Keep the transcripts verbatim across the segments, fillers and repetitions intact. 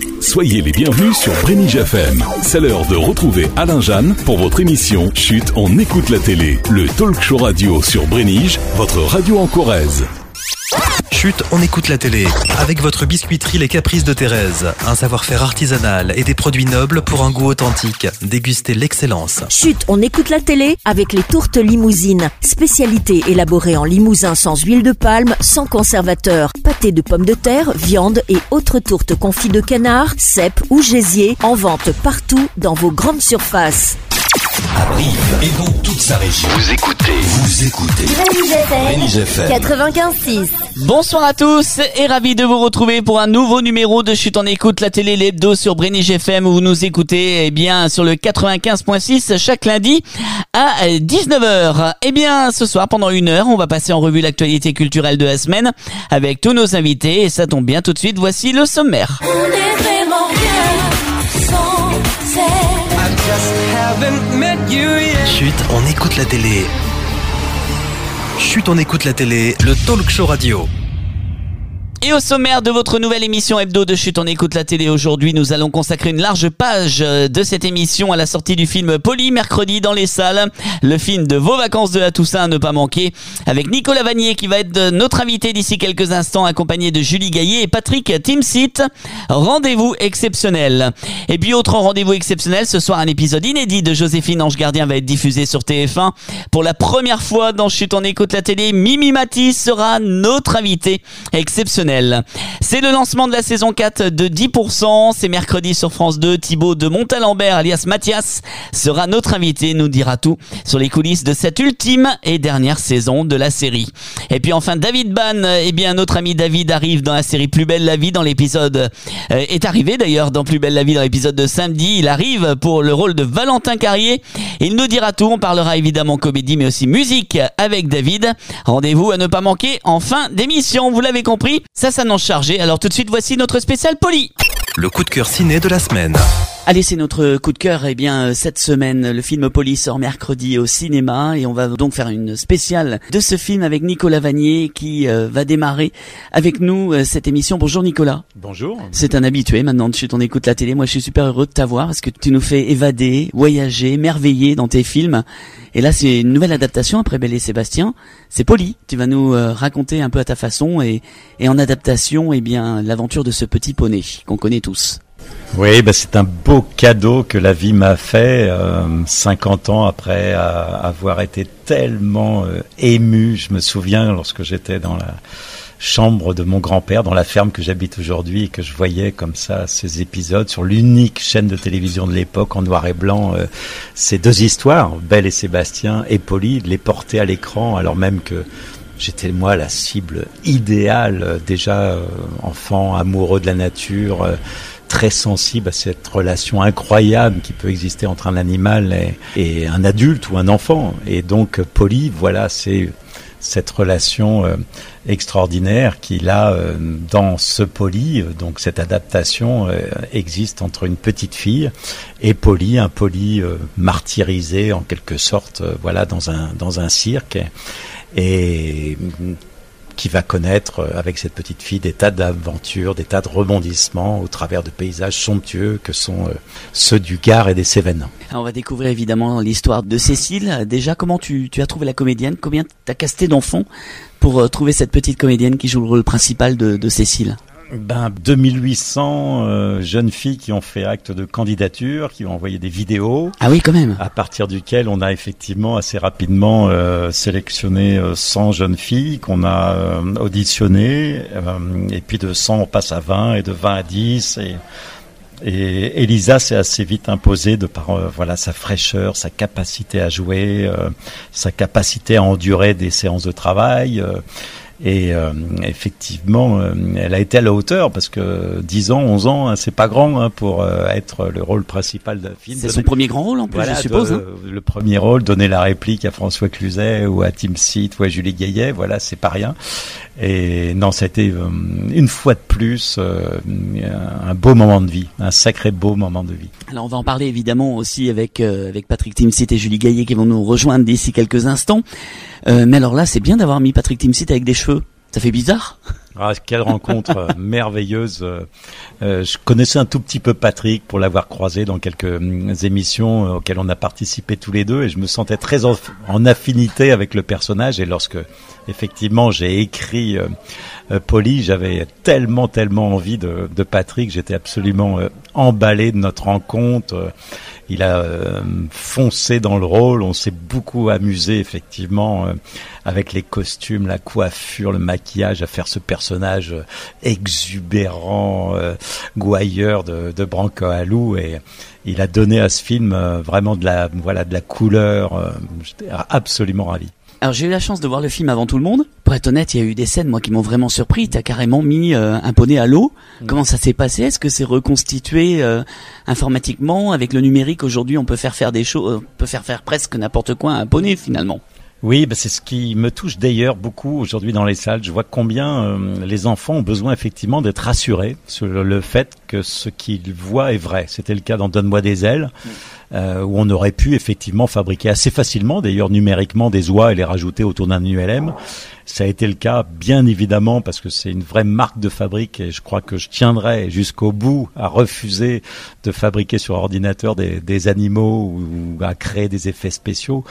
Soyez les bienvenus sur Brénige F M. C'est l'heure de retrouver Alain Jeanne pour votre émission Chut, on écoute la télé. Le talk show radio sur Brénige, votre radio en Corrèze. Chut, on écoute la télé. Avec votre biscuiterie Les Caprices de Thérèse. Un savoir-faire artisanal et des produits nobles pour un goût authentique. Dégustez l'excellence. Chut, on écoute la télé avec les tourtes limousines. Spécialité élaborée en limousin sans huile de palme, sans conservateur. Pâté de pommes de terre, viande et autres tourtes confits de canard, cèpes ou gésier. En vente partout dans vos grandes surfaces. À Brive et dans toute sa région. Vous écoutez, vous écoutez Brénige F M quatre-vingt-quinze six. Bonsoir à tous et ravi de vous retrouver pour un nouveau numéro de Chut, on écoute la télé, l'hebdo sur Brénige F M où vous nous écoutez eh bien sur le quatre-vingt-quinze point six chaque lundi à dix-neuf heures. Eh bien ce soir pendant une heure on va passer en revue l'actualité culturelle de la semaine avec tous nos invités et ça tombe bien tout de suite, voici le sommaire. On est vraiment bien sans Chut, on écoute la télé. Chut, on écoute la télé, le talk show radio. Et au sommaire de votre nouvelle émission hebdo de Chut, on écoute la télé aujourd'hui, nous allons consacrer une large page de cette émission à la sortie du film Polly, mercredi dans les salles. Le film de vos vacances de la Toussaint à ne pas manquer, avec Nicolas Vanier qui va être notre invité d'ici quelques instants, accompagné de Julie Gaillet et Patrick Timsit. Rendez-vous exceptionnel. Et puis autre rendez-vous exceptionnel, ce soir un épisode inédit de Joséphine Ange Gardien va être diffusé sur T F un. Pour la première fois dans Chut, on écoute la télé, Mimi Mati sera notre invité exceptionnel. C'est le lancement de la saison quatre de dix pour cent. C'est mercredi sur France deux. Thibaut de Montalembert, alias Mathias, sera notre invité, nous dira tout sur les coulisses de cette ultime et dernière saison de la série. Et puis enfin, David Ban, eh bien notre ami David arrive dans la série Plus belle la vie dans l'épisode, euh, est arrivé d'ailleurs dans Plus belle la vie dans l'épisode de samedi. Il arrive pour le rôle de Valentin Carrier. Il nous dira tout. On parlera évidemment comédie mais aussi musique avec David. Rendez-vous à ne pas manquer en fin d'émission. Vous l'avez compris. Ça s'annonce chargé, alors tout de suite voici notre spécial Polly. Le coup de cœur ciné de la semaine. Allez, c'est notre coup de cœur. Eh bien, cette semaine, le film Polly sort mercredi au cinéma et on va donc faire une spéciale de ce film avec Nicolas Vanier qui euh, va démarrer avec nous euh, cette émission. Bonjour Nicolas. Bonjour. C'est un habitué maintenant de Chut, on écoute la télé. Moi, je suis super heureux de t'avoir parce que tu nous fais évader, voyager, merveiller dans tes films. Et là, c'est une nouvelle adaptation après Belle et Sébastien. C'est Polly. Tu vas nous euh, raconter un peu à ta façon et, et en adaptation, eh bien, l'aventure de ce petit poney qu'on connaît tous. Oui, bah c'est un beau cadeau que la vie m'a fait, euh, cinquante ans après euh, avoir été tellement euh, ému. Je me souviens lorsque j'étais dans la chambre de mon grand-père, dans la ferme que j'habite aujourd'hui, et que je voyais comme ça ces épisodes sur l'unique chaîne de télévision de l'époque en noir et blanc, euh, ces deux histoires, Belle et Sébastien et Polly, de les porter à l'écran alors même que j'étais moi la cible idéale, euh, déjà euh, enfant amoureux de la nature, euh, très sensible à cette relation incroyable qui peut exister entre un animal et, et un adulte ou un enfant. Et donc Polly, voilà, c'est cette relation euh, extraordinaire qui là, euh, dans ce Polly, euh, donc cette adaptation euh, existe entre une petite fille et Polly, un Polly euh, martyrisé en quelque sorte, euh, voilà, dans un dans un cirque et, et qui va connaître avec cette petite fille des tas d'aventures, des tas de rebondissements au travers de paysages somptueux que sont euh, ceux du Gard et des Cévennes. Alors on va découvrir évidemment l'histoire de Cécile. Déjà, comment tu, tu as trouvé la comédienne? Combien t'as casté d'enfants pour euh, trouver cette petite comédienne qui joue le rôle principal de, de Cécile? Ben, deux mille huit cents euh, jeunes filles qui ont fait acte de candidature, qui ont envoyé des vidéos. Ah oui, quand même. À partir duquel on a effectivement assez rapidement euh, sélectionné euh, cent jeunes filles qu'on a euh, auditionnées. Euh, et puis de cent, on passe à vingt et de vingt à dix. Et, et Elisa s'est assez vite imposée de par euh, voilà sa fraîcheur, sa capacité à jouer, euh, sa capacité à endurer des séances de travail. Euh, Et euh, effectivement, euh, elle a été à la hauteur parce que dix ans, onze ans, hein, c'est pas grand hein, pour euh, être le rôle principal d'un film. C'est son premier grand rôle en plus, voilà, je suppose. De, hein. Le premier rôle, donner la réplique à François Cluzet ou à Timsit ou à Julie Gaillet, voilà, c'est pas rien. Et non, ça a été euh, une fois de plus euh, un beau moment de vie, un sacré beau moment de vie. Alors on va en parler évidemment aussi avec euh, avec Patrick Timsit et Julie Gaillet qui vont nous rejoindre d'ici quelques instants. Euh, mais alors là, c'est bien d'avoir mis Patrick Timsit avec des cheveux. Ça fait bizarre. Ah, quelle rencontre euh, merveilleuse. Euh, euh, je connaissais un tout petit peu Patrick pour l'avoir croisé dans quelques euh, émissions euh, auxquelles on a participé tous les deux et je me sentais très en, en affinité avec le personnage et lorsque effectivement j'ai écrit euh, euh, Polly, j'avais tellement tellement envie de, de Patrick, j'étais absolument euh, emballé de notre rencontre. Euh, il a euh, foncé dans le rôle, on s'est beaucoup amusé effectivement euh, avec les costumes, la coiffure, le maquillage, à faire ce personnage euh, exubérant, euh, gouailleur de, de Branco Alou et il a donné à ce film euh, vraiment de la voilà de la couleur. Euh, j'étais absolument ravi. Alors j'ai eu la chance de voir le film avant tout le monde. Pour être honnête, il y a eu des scènes moi qui m'ont vraiment surpris. T'as carrément mis euh, un poney à l'eau. Mmh. Comment ça s'est passé? Est-ce que c'est reconstitué euh, informatiquement avec le numérique? Aujourd'hui, on peut faire faire des choses, on peut faire faire presque n'importe quoi à un poney finalement. Oui, bah c'est ce qui me touche d'ailleurs beaucoup aujourd'hui dans les salles. Je vois combien euh, les enfants ont besoin effectivement d'être rassurés sur le, le fait que ce qu'ils voient est vrai. C'était le cas dans Donne-moi des ailes, mmh. euh, où on aurait pu effectivement fabriquer assez facilement, d'ailleurs numériquement, des oies et les rajouter autour d'un U L M. Ça a été le cas, bien évidemment, parce que c'est une vraie marque de fabrique et je crois que je tiendrai jusqu'au bout à refuser de fabriquer sur ordinateur des, des animaux ou, ou à créer des effets spéciaux.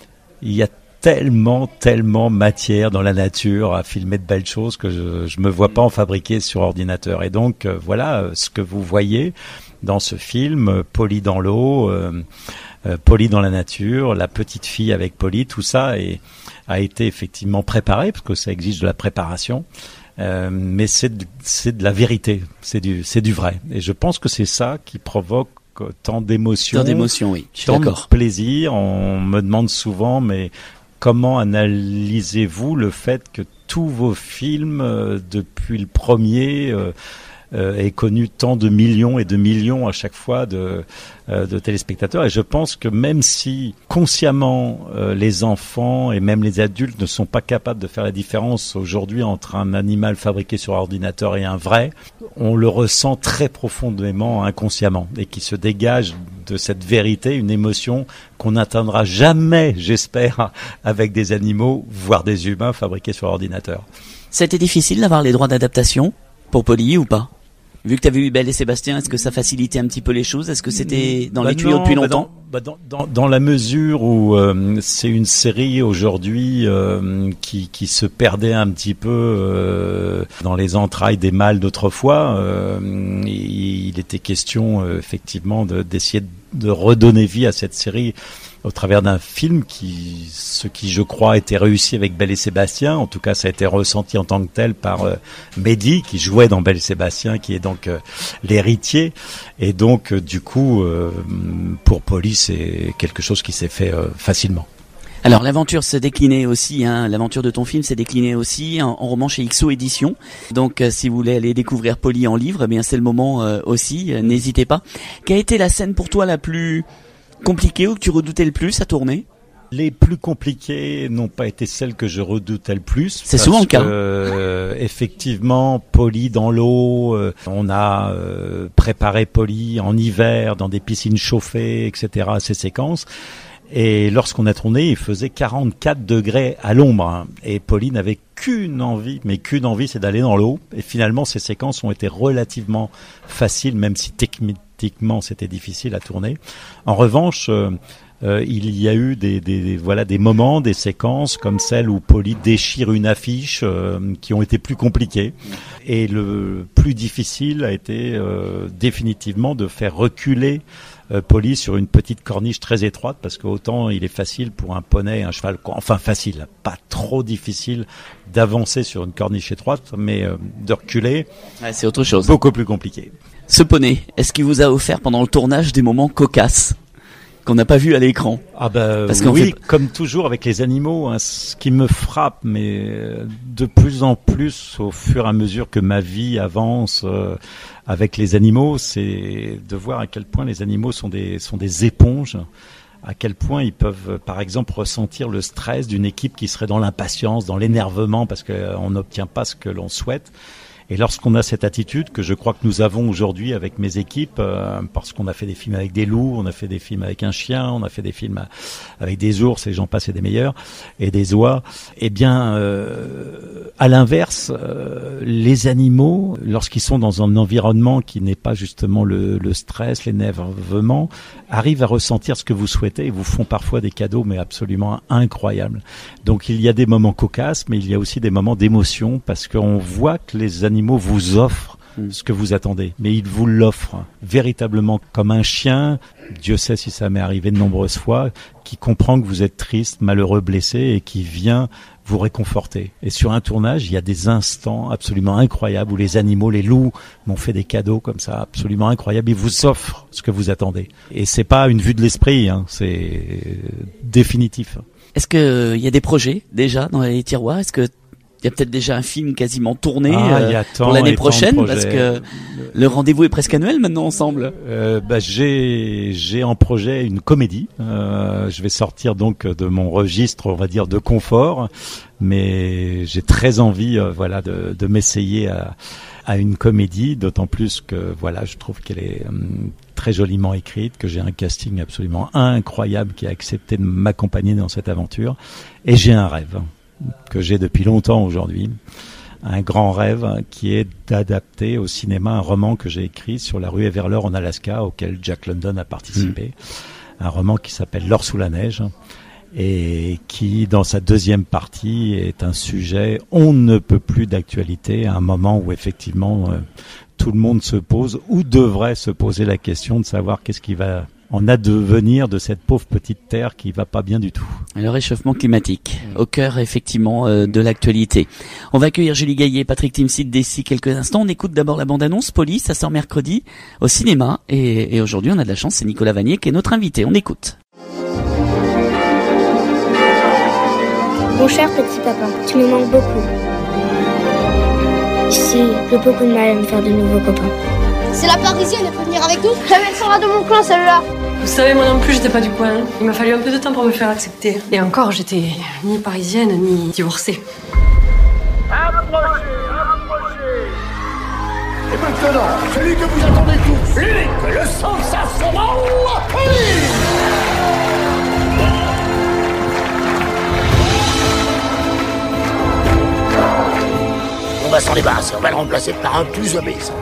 Il y a tellement, tellement matière dans la nature à filmer de belles choses que je, je me vois pas en fabriquer sur ordinateur. Et donc, euh, voilà euh, ce que vous voyez dans ce film, euh, Polly dans l'eau, euh, euh, Polly dans la nature, la petite fille avec Polly, tout ça est, a été effectivement préparé, parce que ça exige de la préparation. Euh, mais c'est de, c'est de la vérité, c'est du, c'est du vrai. Et je pense que c'est ça qui provoque tant d'émotions. Tant d'émotions, oui. Je suis tant d'accord. de plaisir. On me demande souvent, mais comment analysez-vous le fait que tous vos films, euh, depuis le premier, euh, euh, aient connu tant de millions et de millions à chaque fois de, euh, de téléspectateurs? Et je pense que même si consciemment euh, les enfants et même les adultes ne sont pas capables de faire la différence aujourd'hui entre un animal fabriqué sur ordinateur et un vrai, on le ressent très profondément inconsciemment et qui se dégage de cette vérité, une émotion qu'on n'atteindra jamais, j'espère, avec des animaux, voire des humains fabriqués sur ordinateur. C'était difficile d'avoir les droits d'adaptation pour Polly ou pas? Vu que tu as vu Belle et Sébastien, est-ce que ça facilitait un petit peu les choses? Est-ce que c'était dans bah les tuyaux non, depuis longtemps? bah dans, bah dans, dans, dans la mesure où euh, c'est une série aujourd'hui euh, qui, qui se perdait un petit peu euh, dans les entrailles des mâles d'autrefois, euh, il, il était question euh, effectivement de, d'essayer de, de redonner vie à cette série au travers d'un film qui, ce qui je crois était réussi avec Belle et Sébastien. En tout cas, ça a été ressenti en tant que tel par euh, Mehdi, qui jouait dans Belle et Sébastien, qui est donc euh, l'héritier. Et donc, euh, du coup, euh, pour Polly, c'est quelque chose qui s'est fait euh, facilement. Alors l'aventure s'est déclinée aussi, hein, l'aventure de ton film s'est déclinée aussi en, en roman chez X O Éditions. Donc euh, si vous voulez aller découvrir Polly en livre, eh bien c'est le moment euh, aussi, euh, n'hésitez pas. Quelle a été la scène pour toi la plus compliquée ou que tu redoutais le plus à tourner? Les plus compliquées n'ont pas été celles que je redoutais le plus. C'est souvent le cas. Que, euh, effectivement, Polly dans l'eau, euh, on a euh, préparé Polly en hiver dans des piscines chauffées, et cetera, ces séquences. Et lorsqu'on a tourné, il faisait quarante-quatre degrés à l'ombre. Hein, et Polly n'avait qu'une envie, mais qu'une envie, c'est d'aller dans l'eau. Et finalement, ces séquences ont été relativement faciles, même si techniquement c'était difficile à tourner. En revanche, euh, euh, il y a eu des, des, des voilà des moments, des séquences comme celle où Polly déchire une affiche, euh, qui ont été plus compliquées. Et le plus difficile a été euh, définitivement de faire reculer Polly sur une petite corniche très étroite, parce que autant il est facile pour un poney, un cheval, enfin facile, pas trop difficile d'avancer sur une corniche étroite, mais euh, de reculer, ouais, c'est autre chose. Beaucoup plus compliqué. Ce poney, est-ce qu'il vous a offert pendant le tournage des moments cocasses qu'on n'a pas vu à l'écran? Ah bah Parce oui, fait... comme toujours avec les animaux, hein, ce qui me frappe, mais de plus en plus au fur et à mesure que ma vie avance euh, avec les animaux, c'est de voir à quel point les animaux sont des sont des éponges, à quel point ils peuvent, par exemple, ressentir le stress d'une équipe qui serait dans l'impatience, dans l'énervement, parce qu'on n'obtient pas ce que l'on souhaite. Et lorsqu'on a cette attitude que je crois que nous avons aujourd'hui avec mes équipes, euh, parce qu'on a fait des films avec des loups, on a fait des films avec un chien, on a fait des films avec des ours et j'en passe et des meilleurs, et des oies, eh bien, euh, à l'inverse, euh, les animaux, lorsqu'ils sont dans un environnement qui n'est pas justement le, le stress, l'énervement, arrivent à ressentir ce que vous souhaitez et vous font parfois des cadeaux, mais absolument incroyables. Donc il y a des moments cocasses, mais il y a aussi des moments d'émotion, parce qu'on voit que les animaux vous offrent ce que vous attendez, mais ils vous l'offrent véritablement comme un chien, Dieu sait si ça m'est arrivé de nombreuses fois, qui comprend que vous êtes triste, malheureux, blessé et qui vient vous réconforter. Et sur un tournage, il y a des instants absolument incroyables où les animaux, les loups m'ont fait des cadeaux comme ça, absolument incroyables. Ils vous offrent ce que vous attendez. Et c'est pas une vue de l'esprit, hein, c'est définitif. Est-ce que il y a des projets déjà dans les tiroirs? Est-ce que il y a peut-être déjà un film quasiment tourné ah, euh, pour l'année prochaine, parce que le rendez-vous est presque annuel maintenant ensemble. Euh, bah, j'ai j'ai en projet une comédie. Euh, je vais sortir donc de mon registre, on va dire, de confort, mais j'ai très envie, euh, voilà, de, de m'essayer à, à une comédie, d'autant plus que voilà, je trouve qu'elle est euh, très joliment écrite, que j'ai un casting absolument incroyable qui a accepté de m'accompagner dans cette aventure, et j'ai un rêve que j'ai depuis longtemps aujourd'hui, un grand rêve qui est d'adapter au cinéma un roman que j'ai écrit sur la rue Everleur en Alaska, auquel Jack London a participé, mmh. un roman qui s'appelle L'or sous la neige, et qui, dans sa deuxième partie, est un sujet on ne peut plus d'actualité, à un moment où effectivement euh, tout le monde se pose, ou devrait se poser la question de savoir qu'est-ce qui va en advenir de cette pauvre petite terre qui va pas bien du tout. Le réchauffement climatique, au cœur effectivement euh, de l'actualité. On va accueillir Julie Gaillet et Patrick Timsit d'ici quelques instants. On écoute d'abord la bande-annonce Polly, ça sort mercredi au cinéma, et, et aujourd'hui on a de la chance, c'est Nicolas Vanier qui est notre invité. On écoute. Mon cher petit papa, tu me manques beaucoup. Ici, j'ai beaucoup de mal à me faire de nouveaux copains. C'est la Parisienne, elle peut venir avec nous? Elle sera de mon coin, celle-là. Vous savez, moi non plus, j'étais pas du coin. Il m'a fallu un peu de temps pour me faire accepter. Et encore, j'étais ni parisienne, ni divorcée. Approchez, approchez. Et maintenant, celui que vous attendez tous, l'unique, le sensationnel, Polly. On va s'en débarrasser, on va le remplacer par un plus obèse.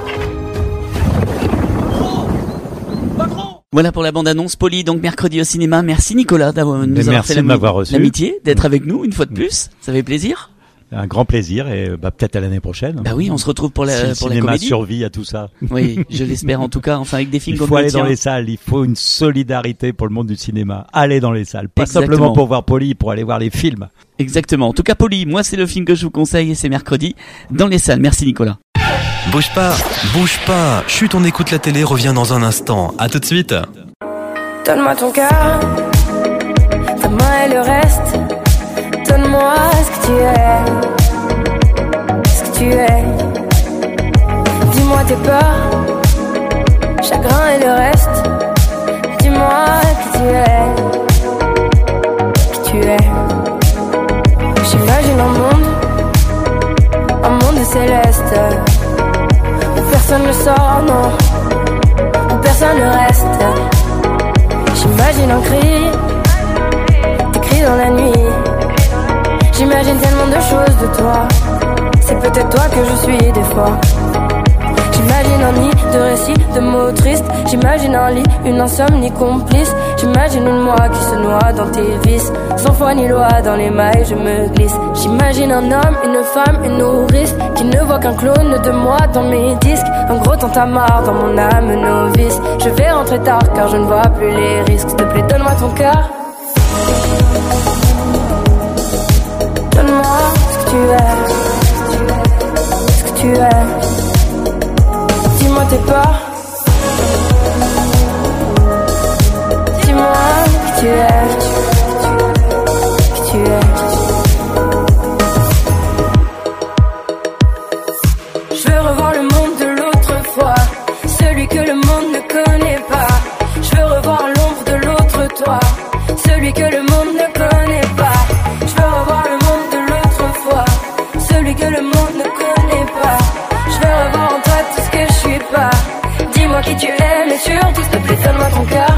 Voilà pour la bande-annonce Polly, donc mercredi au cinéma. Merci Nicolas d'avoir nous avoir fait l'amitié d'être avec nous une fois de plus. Ça fait plaisir. Un grand plaisir, et bah, peut-être à l'année prochaine. Bah oui, on se retrouve pour la, si pour le la cinéma comédie. survit à tout ça. Oui, je l'espère en tout cas. Enfin, avec des films il comme faut le aller tien. dans les salles. Il faut une solidarité pour le monde du cinéma. Allez dans les salles, pas Exactement. simplement pour voir Polly, pour aller voir les films. Exactement. En tout cas, Polly, moi c'est le film que je vous conseille et c'est mercredi dans les salles. Merci Nicolas. Bouge pas, bouge pas. Chut, on écoute la télé. Revient dans un instant. À tout de suite. Donne-moi ton cœur, ta main et le reste. Donne-moi ce que tu es, ce que tu es. Dis-moi tes peurs, chagrin et le reste. Dis-moi qui tu es, qui tu es. J'imagine un monde, un monde céleste, où personne ne sort, non, où personne ne reste. J'imagine un cri, des cris dans la nuit. J'imagine tellement de choses de toi. C'est peut-être toi que je suis des fois. J'imagine un nid de récits, de mots tristes. J'imagine un lit, une insomnie complice. J'imagine une moi qui se noie dans tes vices. Sans foi ni loi, dans les mailles je me glisse. J'imagine un homme, une femme, une nourrice qui ne voit qu'un clone de moi dans mes disques. Un gros tintamarre dans mon âme novice. Je vais rentrer tard car je ne vois plus les risques. S'il te plaît, donne-moi ton cœur. Donne-moi ce que tu es, ce que tu es. Dis-moi tes peurs. Dis-moi qui tu es, qui tu es. Je veux revoir le monde de l'autre fois, celui que le monde ne connaît pas. Je veux revoir l'ombre de l'autre toi, celui que le monde ne connaît pas. Je veux revoir le monde de l'autre fois, celui que le monde ne connaît pas. Je veux Dis-moi qui tu es, mais surtout s'il te plaît, donne-moi ton cœur.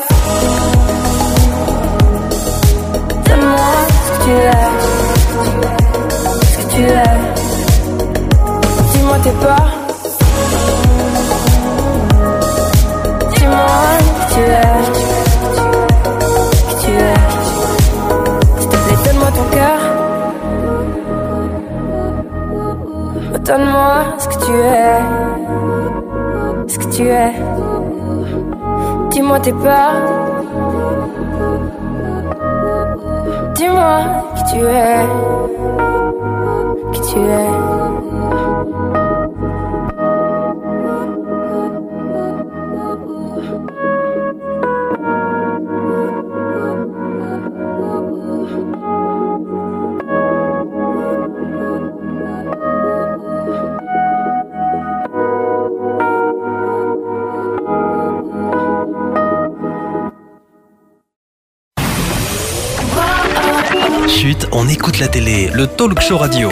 Donne-moi ce que tu es, ce que tu es. Dis-moi tes peurs. Dis-moi qui tu es, qui tu es. S'il te plaît, donne-moi ton cœur. Donne-moi ce que tu es, ce que tu es. Dis-moi tes peurs. Dis-moi qui tu es, qui tu es. Chut, on écoute la télé, le talk show radio.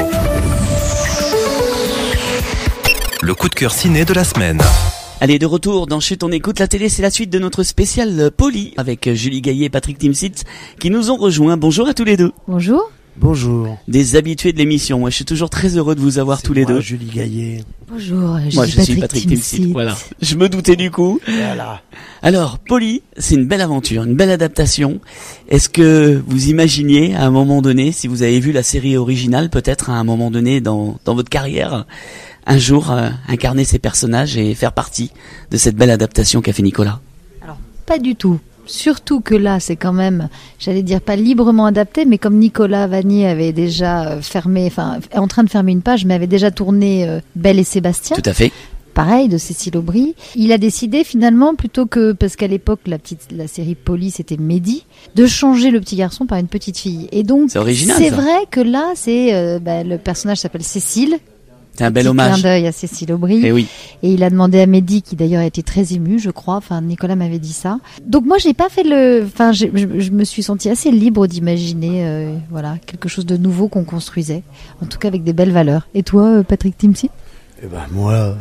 Le coup de cœur ciné de la semaine. Allez, de retour dans Chut, on écoute la télé, c'est la suite de notre spécial Poli avec Julie Gaillet et Patrick Timsit qui nous ont rejoints. Bonjour à tous les deux. Bonjour. Bonjour. Des habitués de l'émission. Moi, je suis toujours très heureux de vous avoir c'est tous les moi, deux. Julie Gaillet. Bonjour, je moi, suis je Patrick suis Patrick Timsit. Timsit. Voilà. Je me doutais du coup. Voilà. Alors, Poli, c'est une belle aventure, une belle adaptation. Est-ce que vous imaginiez à un moment donné, si vous avez vu la série originale, peut-être à un moment donné dans dans votre carrière, un jour euh, incarner ces personnages et faire partie de cette belle adaptation qu'a fait Nicolas? Alors, pas du tout. Surtout que là, c'est quand même, j'allais dire pas librement adapté, mais comme Nicolas Vanier avait déjà fermé, enfin, est en train de fermer une page, mais avait déjà tourné euh, Belle et Sébastien. Tout à fait. Pareil, de Cécile Aubry. Il a décidé finalement, plutôt que, parce qu'à l'époque, la petite, la série Poli, c'était Mehdi, de changer le petit garçon par une petite fille. Et donc, c'est original, c'est ça. vrai que là, c'est, euh, bah, le personnage s'appelle Cécile. C'est un bel Petit hommage. clin d'œil à Cécile Aubry. Et oui. Et il a demandé à Mehdi, qui d'ailleurs a été très ému, je crois. Enfin, Nicolas m'avait dit ça. Donc moi, j'ai pas fait le. Enfin, je, je, je me suis sentie assez libre d'imaginer, euh, voilà, quelque chose de nouveau qu'on construisait. En tout cas, avec des belles valeurs. Et toi, Patrick Timsit? Eh ben moi,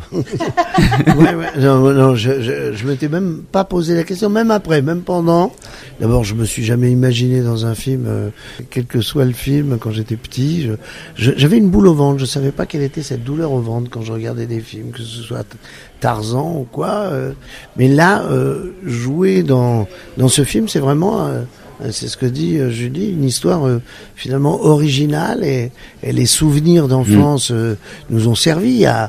ouais, ouais, non, non, je, je, je m'étais même pas posé la question, même après, même pendant. D'abord, je me suis jamais imaginé dans un film, euh, quel que soit le film, quand j'étais petit. Je, je, j'avais une boule au ventre. Je savais pas quelle était cette douleur au ventre quand je regardais des films, que ce soit Tarzan ou quoi. Euh, mais là, euh, jouer dans dans ce film, c'est vraiment. Euh, C'est ce que dit euh, Julie, une histoire euh, finalement originale et, et les souvenirs d'enfance euh, nous ont servi à,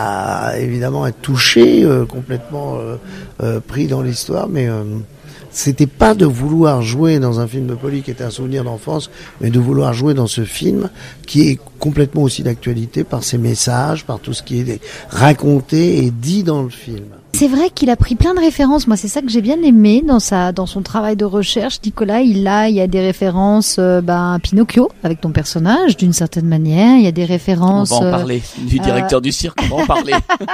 à évidemment être touchés, euh, complètement euh, euh, pris dans l'histoire, mais euh, c'était pas de vouloir jouer dans un film de Poli qui était un souvenir d'enfance, mais de vouloir jouer dans ce film qui est complètement aussi d'actualité par ses messages, par tout ce qui est raconté et dit dans le film. C'est vrai qu'il a pris plein de références. Moi, c'est ça que j'ai bien aimé dans sa, dans son travail de recherche. Nicolas, il a, il y a des références, euh, ben, à Pinocchio, avec ton personnage, d'une certaine manière. Il y a des références. On va en parler. Du directeur euh... du cirque, on va en parler.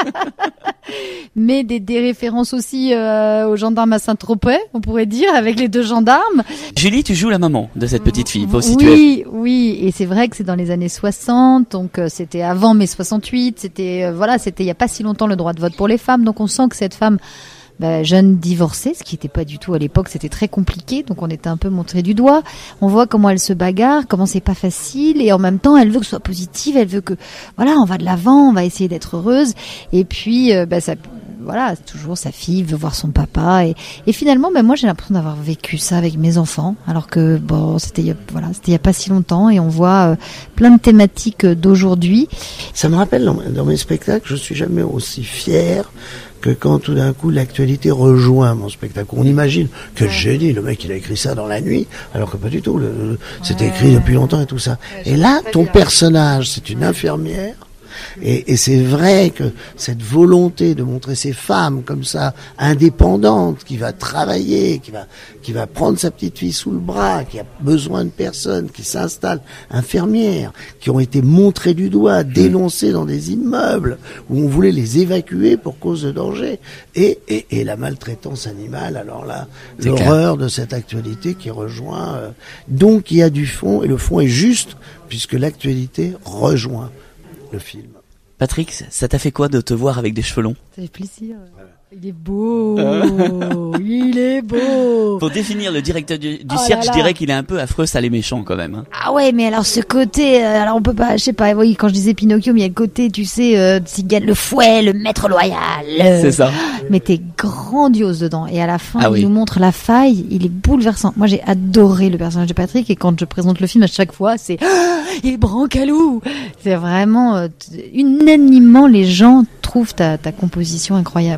Mais des, des références aussi, euh, aux gendarmes à Saint-Tropez, on pourrait dire, avec les deux gendarmes. Julie, tu joues la maman de cette petite fille, faut oui, situer. Oui, oui. Et c'est vrai que c'est dans les années soixante. Donc, euh, c'était avant mai soixante-huit. C'était, euh, voilà, c'était il y a pas si longtemps le droit de vote pour les femmes. Donc, on sent que cette femme, bah, jeune divorcée, ce qui n'était pas du tout à l'époque, c'était très compliqué, donc on était un peu montré du doigt. On voit comment elle se bagarre, comment c'est pas facile, et en même temps, elle veut que ce soit positive, elle veut que, voilà, on va de l'avant, on va essayer d'être heureuse. Et puis, euh, bah, ça, voilà, toujours sa fille veut voir son papa, et, et finalement, bah, moi, j'ai l'impression d'avoir vécu ça avec mes enfants, alors que bon, c'était, il y a, voilà, c'était il y a pas si longtemps, et on voit euh, plein de thématiques d'aujourd'hui. Ça me rappelle dans, dans mes spectacles, je suis jamais aussi fier que quand tout d'un coup l'actualité rejoint mon spectacle. On imagine quel génie, le mec il a écrit ça dans la nuit, alors que pas du tout, le, le, c'était écrit depuis longtemps et tout ça. Et là, ton personnage, c'est une infirmière. Et, et c'est vrai que cette volonté de montrer ces femmes comme ça, indépendantes, qui va travailler, qui va, qui va prendre sa petite fille sous le bras, qui a besoin de personne, qui s'installe, infirmières, qui ont été montrées du doigt, dénoncées dans des immeubles où on voulait les évacuer pour cause de danger, et, et, et la maltraitance animale. Alors là, c'est l'horreur clair de cette actualité qui rejoint. Euh, donc il y a du fond, et le fond est juste puisque l'actualité rejoint le film. Patrick, ça t'a fait quoi de te voir avec des cheveux longs? Ça fait plaisir. Il est beau, il est beau. Pour définir le directeur du, du Oh cirque, là là. je dirais qu'il est un peu affreux, sale et méchant quand même. Hein. Ah ouais, mais alors ce côté, euh, alors on peut pas, je sais pas, oui, quand je disais Pinocchio, mais il y a le côté, tu sais, euh, Cigane, le fouet, le maître loyal. euh, C'est ça. Mais t'es grandiose dedans. Et à la fin, Ah il oui. nous montre la faille, il est bouleversant. Moi, j'ai adoré le personnage de Patrick, et quand je présente le film, à chaque fois, c'est ah, il est Brancalou. C'est vraiment, euh, t- unanimement, les gens trouvent ta, ta composition incroyable.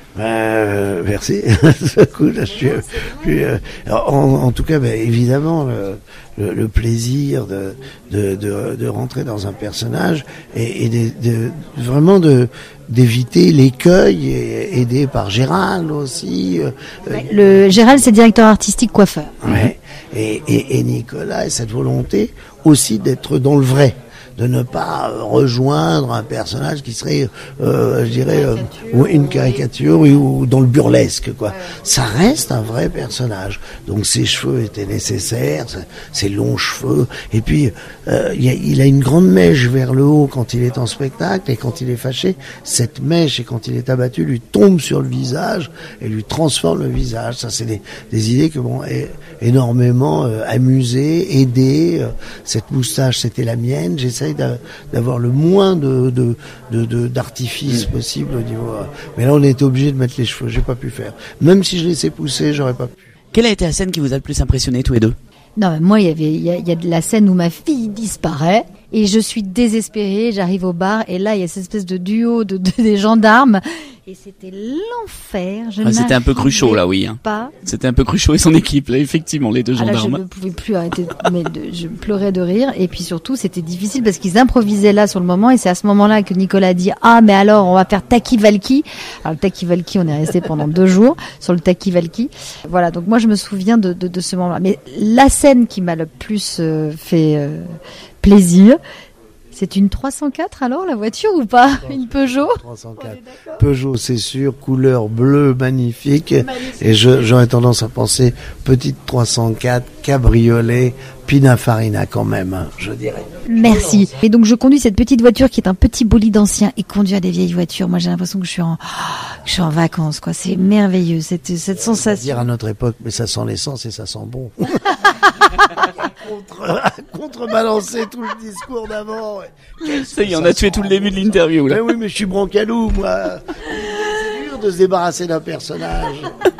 Euh, merci. Cool, je suis, je suis, euh, en, en tout cas, ben, évidemment, le, le, le plaisir de, de, de, de rentrer dans un personnage et, et de, de, vraiment de d'éviter l'écueil, et, aidé par Gérald aussi. Euh, Le Gérald, c'est directeur artistique coiffeur. ouais. Et, et, et Nicolas, et cette volonté aussi d'être dans le vrai, de ne pas euh, rejoindre un personnage qui serait, euh, je dirais, euh, ou une caricature ou, ou dans le burlesque, quoi. Ça reste un vrai personnage. Donc ses cheveux étaient nécessaires, ses longs cheveux. Et puis, euh, il, a, il a une grande mèche vers le haut quand il est en spectacle, et quand il est fâché, cette mèche, et quand il est abattu, lui tombe sur le visage et lui transforme le visage. Ça, c'est des, des idées que m'ont é- énormément euh, amusé, aidé. Euh, cette moustache, c'était la mienne. J'essaie d'a- d'avoir le moins de, de, de, de d'artifice possible au niveau. euh, Mais là, on était obligé de mettre les cheveux. J'ai pas pu faire. Même si je laissais pousser, j'aurais pas pu. Quelle a été la scène qui vous a le plus impressionné tous les deux? Non, mais moi, il y avait, il y a, il y a de la scène où ma fille disparaît et je suis désespérée. J'arrive au bar et là, il y a cette espèce de duo de, de des gendarmes et c'était l'enfer. Je Ah, c'était un peu Cruchot là, oui. Hein. Pas. C'était un peu Cruchot et son équipe là, effectivement, les deux Ah là, je gendarmes. ne pouvais plus arrêter, mais de- je pleurais de rire. Et puis surtout, c'était difficile parce qu'ils improvisaient là sur le moment. Et c'est à ce moment-là que Nicolas a dit ah mais alors on va faire Taki Valky. Alors le Taki Valky, on est resté pendant deux jours sur le Taki Valky. Voilà. Donc moi je me souviens de, de, de ce moment-là. Mais la scène qui m'a le plus euh, fait euh, plaisir, c'est une trois cent quatre alors la voiture ou pas? Une Peugeot? trois cent quatre. Peugeot, c'est sûr, couleur bleue magnifique. Et je, j'aurais tendance à penser petite trois cent quatre, cabriolet, Pininfarina quand même, hein, je dirais. Merci. Et donc je conduis cette petite voiture qui est un petit bolide ancien, et conduire des vieilles voitures, moi j'ai l'impression que je suis en, que je suis en vacances, quoi. C'est merveilleux, cette, cette On va sensation. dire à notre époque, mais ça sent l'essence et ça sent bon. contre, contrebalancer tout le discours d'avant. Ça y est, on a tué tout le début de l'interview là. Mais oui, mais je suis Brancalou, moi. C'est dur de se débarrasser d'un personnage.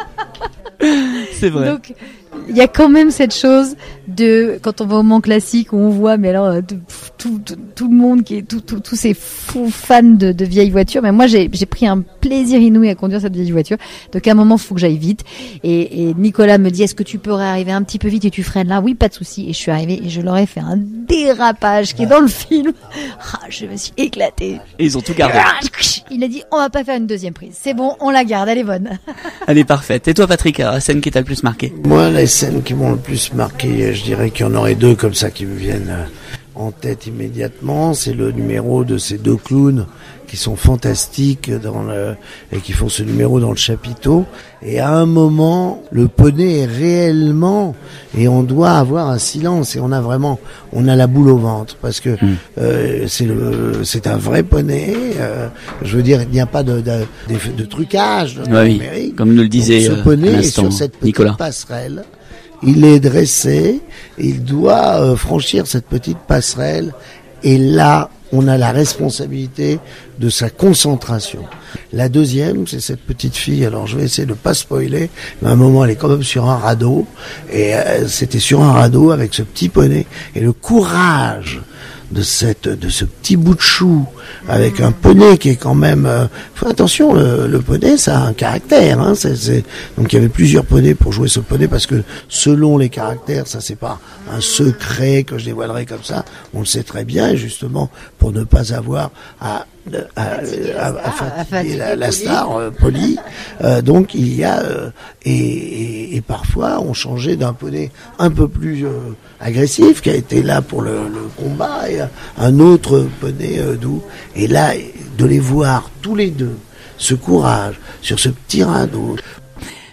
C'est vrai. Donc, il y a quand même cette chose de, quand on va au Mans Classique, où on voit, mais alors, de- tout, tout, tout le monde qui est, tout, tout- tous ces fous fans de, de vieilles voitures. Mais moi, j'ai, j'ai pris un plaisir inouï à conduire cette vieille voiture. Donc, à un moment, il faut que j'aille vite. Et, et Nicolas me dit, est-ce que tu peux arriver un petit peu vite et tu freines là? Oui, pas de souci. Et je suis arrivée et je leur ai fait un dérapage qui est dans le film. Ah, je me suis éclatée. Et ils ont tout gardé. Il a dit, on va pas faire une deuxième prise. C'est bon, on la garde, elle est bonne. Elle est parfaite. Et toi Patrick, la scène qui t'a le plus marqué? Moi, les scènes qui m'ont le plus marqué, je dirais qu'il y en aurait deux comme ça qui me viennent euh, en tête immédiatement. C'est le numéro de ces deux clowns qui sont fantastiques dans le, et qui font ce numéro dans le chapiteau. Et à un moment, le poney est réellement, et on doit avoir un silence, et on a vraiment, on a la boule au ventre, parce que euh, c'est le, c'est un vrai poney. Euh, je veux dire, il n'y a pas de, de, de, de trucage. De Ouais, oui, numérique. comme nous le disait Donc, ce euh, poney à est l'instant sur cette petite Nicolas. passerelle. Il est dressé, il doit euh, franchir cette petite passerelle, et là, on a la responsabilité de sa concentration. La deuxième, c'est cette petite fille, alors je vais essayer de pas spoiler, mais à un moment elle est quand même sur un radeau, et euh, c'était sur un radeau avec ce petit poney, et le courage de cette de ce petit bout de chou avec un poney qui est quand même euh, faut attention, le, le poney ça a un caractère, hein, c'est, c'est... donc il y avait plusieurs poneys pour jouer ce poney, parce que selon les caractères, ça c'est pas un secret que je dévoilerai comme ça, on le sait très bien, et justement pour ne pas avoir à à, à, à fatiguer la, la star euh, Polly, euh, donc il y a euh, et, et, et parfois on changeait d'un poney un peu plus euh, agressif qui a été là pour le, le combat, et un autre poney euh, doux, et là de les voir tous les deux, ce courage sur ce petit radeau.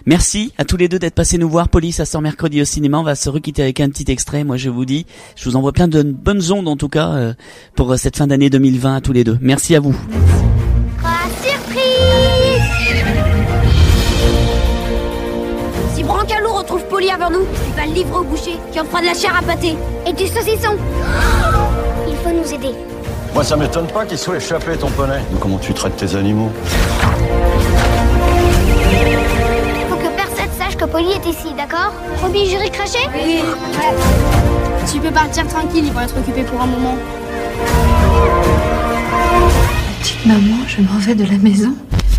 Merci à tous les deux d'être passés nous voir. Police, ça sort mercredi au cinéma. On va se requitter avec un petit extrait. Moi, je vous dis, je vous envoie plein de bonnes ondes, en tout cas, euh, pour cette fin d'année deux mille vingt à tous les deux. Merci à vous. Ah, surprise! Si Brancalou retrouve Polly avant nous, il va le livrer au boucher, qui en fera de la chair à pâté. Et du saucisson. Il faut nous aider. Moi, ça m'étonne pas qu'il soit échappé, ton poney. Comment tu traites tes animaux? Faut que personne sache que Polly est ici, d'accord? Roby, j'irai cracher? Oui. Ouais. Tu peux partir tranquille, ils vont être occupés pour un moment. Petite maman, je m'en vais de la maison.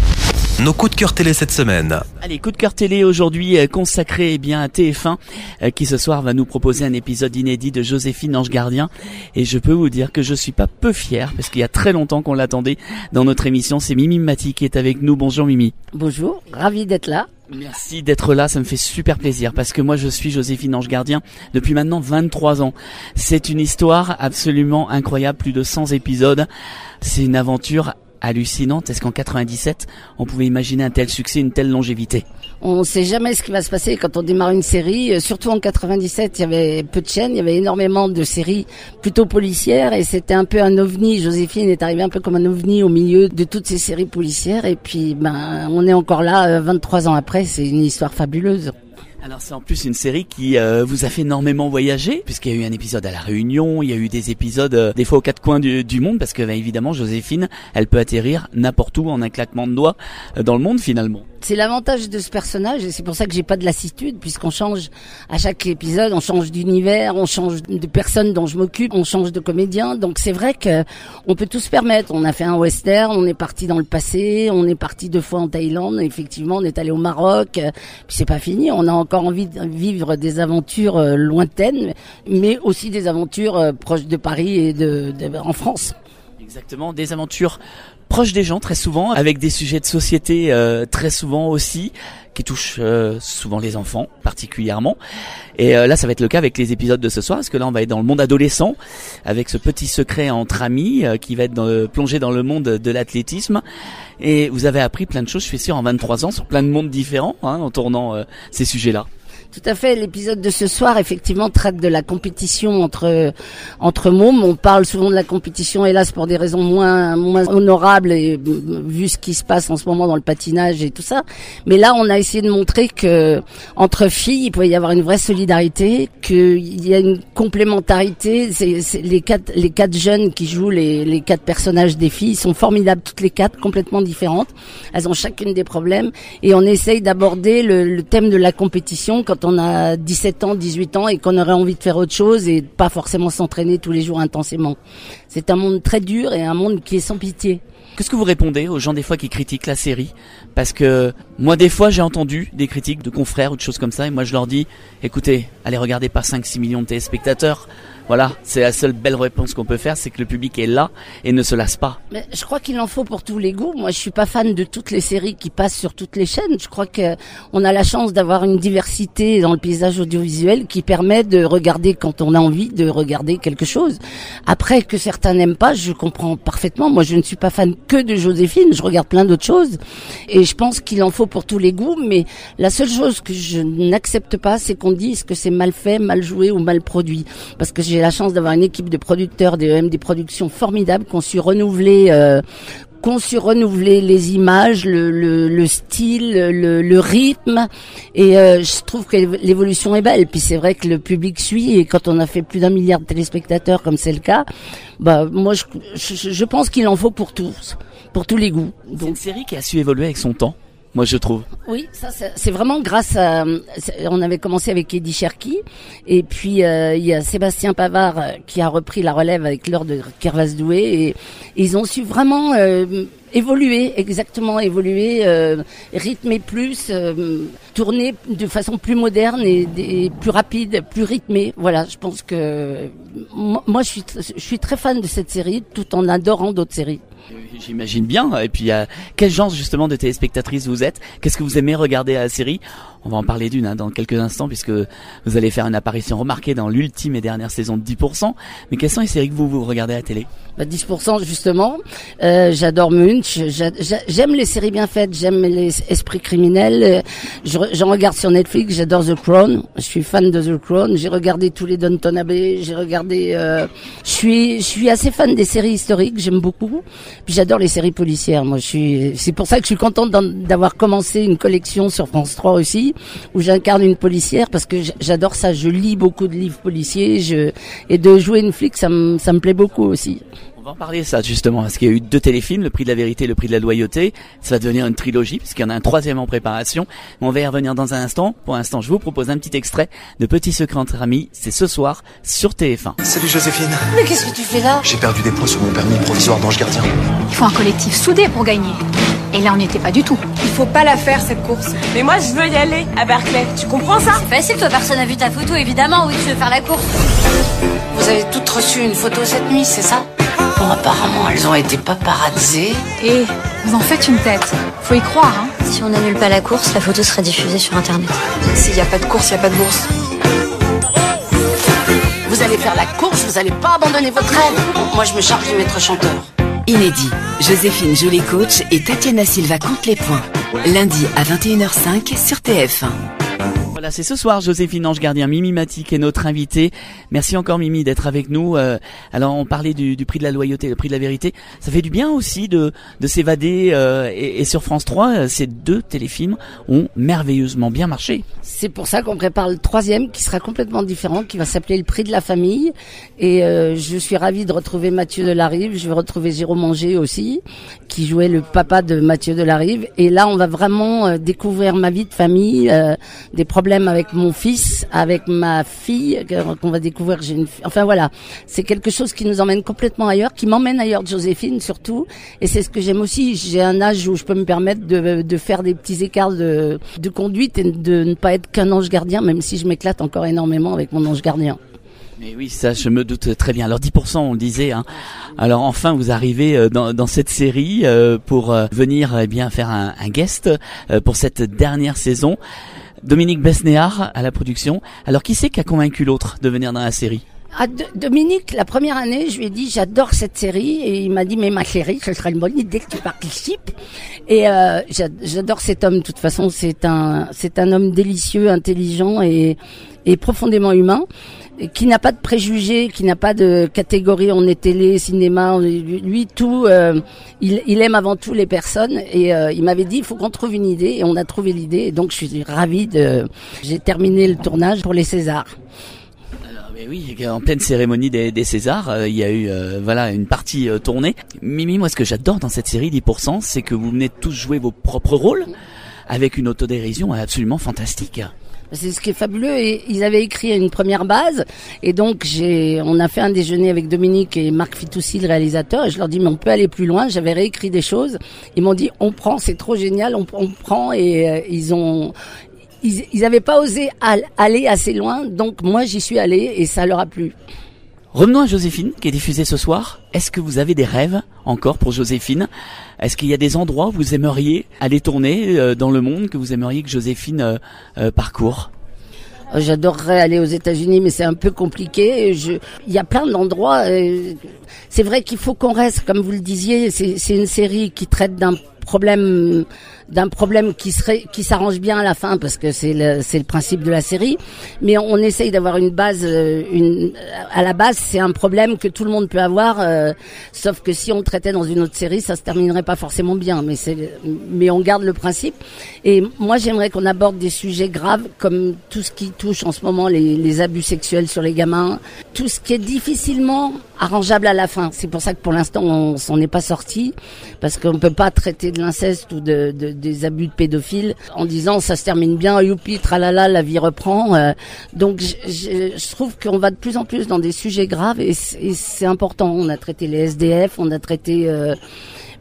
Nos coups de cœur télé cette semaine. Allez, coup de cœur télé aujourd'hui euh, consacré eh bien à T F un euh, qui ce soir va nous proposer un épisode inédit de Joséphine Ange Gardien, et je peux vous dire que je suis pas peu fier parce qu'il y a très longtemps qu'on l'attendait dans notre émission. C'est Mimi Mati qui est avec nous. Bonjour Mimi. Bonjour, ravi d'être là. Merci d'être là, ça me fait super plaisir parce que moi je suis Joséphine Ange Gardien depuis maintenant vingt-trois ans. C'est une histoire absolument incroyable, plus de cent épisodes. C'est une aventure hallucinante. Est-ce qu'en quatre-vingt-dix-sept, on pouvait imaginer un tel succès, une telle longévité? On ne sait jamais ce qui va se passer quand on démarre une série. Surtout en quatre-vingt-dix-sept, il y avait peu de chaînes, il y avait énormément de séries plutôt policières et c'était un peu un ovni. Joséphine est arrivée un peu comme un ovni au milieu de toutes ces séries policières et puis ben on est encore là vingt-trois ans après. C'est une histoire fabuleuse. Alors c'est en plus une série qui euh, vous a fait énormément voyager, puisqu'il y a eu un épisode à La Réunion, il y a eu des épisodes euh, des fois aux quatre coins du, du monde, parce que bah, évidemment Joséphine, elle peut atterrir n'importe où en un claquement de doigts euh, dans le monde finalement. C'est l'avantage de ce personnage et c'est pour ça que j'ai pas de lassitude, puisqu'on change à chaque épisode, on change d'univers, on change de personnes dont je m'occupe, on change de comédien. Donc c'est vrai que on peut tout se permettre. On a fait un western, on est parti dans le passé, on est parti deux fois en Thaïlande, effectivement on est allé au Maroc. Puis c'est pas fini, on a encore envie de vivre des aventures lointaines, mais aussi des aventures proches de Paris et de, de en France. Exactement, des aventures proches des gens très souvent, avec des sujets de société euh, très souvent aussi, qui touchent euh, souvent les enfants particulièrement. Et euh, là, ça va être le cas avec les épisodes de ce soir, parce que là, on va être dans le monde adolescent, avec ce petit secret entre amis euh, qui va être dans, plongé dans le monde de l'athlétisme. Et vous avez appris plein de choses, je suis sûr, en vingt-trois ans, sur plein de mondes différents, hein, en tournant euh, ces sujets-là. Tout à fait. L'épisode de ce soir, effectivement, traite de la compétition entre entre mômes. On parle souvent de la compétition, hélas, pour des raisons moins moins honorables, et vu ce qui se passe en ce moment dans le patinage et tout ça. Mais là, on a essayé de montrer que entre filles, il pouvait y avoir une vraie solidarité, qu'il y a une complémentarité. C'est, c'est les quatre les quatre jeunes qui jouent les les quatre personnages des filles sont formidables, toutes les quatre, complètement différentes. Elles ont chacune des problèmes et on essaye d'aborder le, le thème de la compétition quand on a dix-sept ans, dix-huit ans et qu'on aurait envie de faire autre chose et pas forcément s'entraîner tous les jours intensément. C'est un monde très dur et un monde qui est sans pitié. Qu'est-ce que vous répondez aux gens des fois qui critiquent la série? Parce que moi des fois j'ai entendu des critiques de confrères ou de choses comme ça et moi je leur dis, écoutez, allez regarder pas cinq six millions de téléspectateurs. Voilà, c'est la seule belle réponse qu'on peut faire, c'est que le public est là et ne se lasse pas. Mais je crois qu'il en faut pour tous les goûts. Moi, je suis pas fan de toutes les séries qui passent sur toutes les chaînes. Je crois que on a la chance d'avoir une diversité dans le paysage audiovisuel qui permet de regarder quand on a envie de regarder quelque chose. Après, que certains n'aiment pas, je comprends parfaitement. Moi, je ne suis pas fan que de Joséphine. Je regarde plein d'autres choses et je pense qu'il en faut pour tous les goûts. Mais la seule chose que je n'accepte pas, c'est qu'on dise que c'est mal fait, mal joué ou mal produit. Parce que j'ai J'ai la chance d'avoir une équipe de producteurs, des, même des productions formidables, qui ont su renouveler, euh, qui ont su renouveler les images, le, le, le style, le, le rythme. Et euh, je trouve que l'évolution est belle. Puis c'est vrai que le public suit. Et quand on a fait plus d'un milliard de téléspectateurs, comme c'est le cas, bah moi je, je, je pense qu'il en faut pour tous, pour tous les goûts. Donc, c'est une série qui a su évoluer avec son temps. Moi, je trouve. Oui, ça, c'est vraiment grâce à. On avait commencé avec Eddie Cherki, et puis euh, il y a Sébastien Pavard qui a repris la relève avec Laure de Kervas-Doué, et, et ils ont su vraiment euh, évoluer, exactement évoluer, euh, rythmer plus, euh, tourner de façon plus moderne et, et plus rapide, plus rythmée. Voilà, je pense que moi, je suis, je suis très fan de cette série, tout en adorant d'autres séries. J'imagine bien. Et puis, euh, quel genre justement de téléspectatrice vous êtes? Qu'est-ce que vous aimez regarder à la série? On va en parler d'une hein, dans quelques instants puisque vous allez faire une apparition remarquée dans l'ultime et dernière saison de dix pour cent. Mais quelles sont les séries que vous, vous regardez à la télé? Bah, dix pour cent justement. Euh, j'adore Munch. J'a, j'aime les séries bien faites. J'aime les esprits criminels. Je, j'en regarde sur Netflix. J'adore The Crown. Je suis fan de The Crown. J'ai regardé tous les Downton Abbey. J'ai regardé. Euh, je suis, je suis assez fan des séries historiques. J'aime beaucoup. Puis j'adore les séries policières. Moi, je suis. C'est pour ça que je suis contente d'avoir commencé une collection sur France trois aussi, où j'incarne une policière parce que j'adore ça. Je lis beaucoup de livres policiers. Je et de jouer une flic, ça me ça me plaît beaucoup aussi. On va en parler de ça justement parce qu'il y a eu deux téléfilms, le prix de la vérité et le prix de la loyauté. Ça va devenir une trilogie puisqu'il y en a un troisième en préparation. On va y revenir dans un instant. Pour l'instant, je vous propose un petit extrait de Petit secret entre amis. C'est ce soir sur T F un. Salut Joséphine. Mais qu'est-ce que tu fais là? J'ai perdu des points sur mon permis provisoire d'ange gardien. Il faut un collectif soudé pour gagner. Et là, on n'y était pas du tout. Il faut pas la faire cette course. Mais moi, je veux y aller à Berkeley. Tu comprends ça? C'est facile, toi, personne n'a vu ta photo, évidemment. Oui, tu veux faire la course. Vous avez toutes reçu une photo cette nuit, c'est ça? Bon, apparemment, elles ont été paparazzées. Et vous en faites une tête. Faut y croire, hein. Si on n'annule pas la course, la photo sera diffusée sur Internet. S'il n'y a pas de course, il n'y a pas de bourse. Vous allez faire la course, vous allez pas abandonner votre rêve. Bon, moi, je me charge du maître chanteur. Inédit, Joséphine Jolie Coach et Tatiana Silva comptent les points. Lundi à vingt et une heures cinq sur T F un. Voilà, c'est ce soir Joséphine Ange Gardien, Mimi Matic est notre invitée. Merci encore Mimi d'être avec nous. Euh, alors on parlait du, du prix de la loyauté, le prix de la vérité. Ça fait du bien aussi de, de s'évader euh, et, et sur France trois, ces deux téléfilms ont merveilleusement bien marché. C'est pour ça qu'on prépare le troisième qui sera complètement différent, qui va s'appeler le prix de la famille. Et euh, je suis ravie de retrouver Mathieu Delarive. Je vais retrouver Jérôme Anger aussi, qui jouait le papa de Mathieu Delarive. Et là, on va vraiment euh, découvrir ma vie de famille, euh, des problèmes avec mon fils, avec ma fille, qu'on va découvrir. J'ai une... Enfin voilà, c'est quelque chose qui nous emmène complètement ailleurs, qui m'emmène ailleurs, Joséphine surtout. Et c'est ce que j'aime aussi. J'ai un âge où je peux me permettre de, de faire des petits écarts de, de conduite et de ne pas être qu'un ange gardien, même si je m'éclate encore énormément avec mon ange gardien. Mais oui, ça, je me doute très bien. Alors dix pour cent, on le disait. Hein. Alors enfin, vous arrivez dans, dans cette série euh, pour euh, venir eh bien faire un, un guest euh, pour cette dernière saison. Dominique Besnéard à la production. Alors qui c'est qui a convaincu l'autre de venir dans la série? Ah, D- Dominique, la première année, je lui ai dit j'adore cette série et il m'a dit mais ma chérie, ce serait une bonne idée que tu participes. Et euh, j'adore cet homme. De toute façon, c'est un c'est un homme délicieux, intelligent et et profondément humain, qui n'a pas de préjugés, qui n'a pas de catégorie. On est télé, cinéma, on est, lui tout. Euh, il, il aime avant tout les personnes et euh, il m'avait dit il faut qu'on trouve une idée et on a trouvé l'idée. Et donc je suis ravie de. J'ai terminé le tournage pour les Césars. Mais oui, en pleine cérémonie des, des Césars, euh, il y a eu euh, voilà une partie euh, tournée. Mimi, moi ce que j'adore dans cette série dix pour cent, c'est que vous venez tous jouer vos propres rôles avec une autodérision absolument fantastique. C'est ce qui est fabuleux et ils avaient écrit une première base et donc j'ai, on a fait un déjeuner avec Dominique et Marc Fitoussi, le réalisateur, et je leur dis mais on peut aller plus loin. J'avais réécrit des choses. Ils m'ont dit on prend, c'est trop génial, on, on prend et euh, ils ont. Ils, ils avaient pas osé aller assez loin, donc moi j'y suis allée et ça leur a plu. Revenons à Joséphine, qui est diffusée ce soir. Est-ce que vous avez des rêves encore pour Joséphine? Est-ce qu'il y a des endroits où vous aimeriez aller tourner euh, dans le monde, que vous aimeriez que Joséphine euh, euh, parcourt? J'adorerais aller aux États-Unis, mais c'est un peu compliqué. Je... Il y a plein d'endroits. Euh... C'est vrai qu'il faut qu'on reste, comme vous le disiez, c'est, c'est une série qui traite d'un problème d'un problème qui serait qui s'arrange bien à la fin parce que c'est le c'est le principe de la série, mais on essaye d'avoir une base une à la base c'est un problème que tout le monde peut avoir, euh, sauf que si on le traitait dans une autre série ça se terminerait pas forcément bien, mais c'est mais on garde le principe. Et moi j'aimerais qu'on aborde des sujets graves comme tout ce qui touche en ce moment les les abus sexuels sur les gamins, tout ce qui est difficilement arrangeable à la fin. C'est pour ça que pour l'instant on s'en est pas sorti, parce qu'on peut pas traiter de l'inceste ou de, de des abus de pédophiles en disant ça se termine bien, youpi, tralala, la vie reprend. Euh, donc je, je, je trouve qu'on va de plus en plus dans des sujets graves et c'est, et c'est important. On a traité les S D F, on a traité... Euh,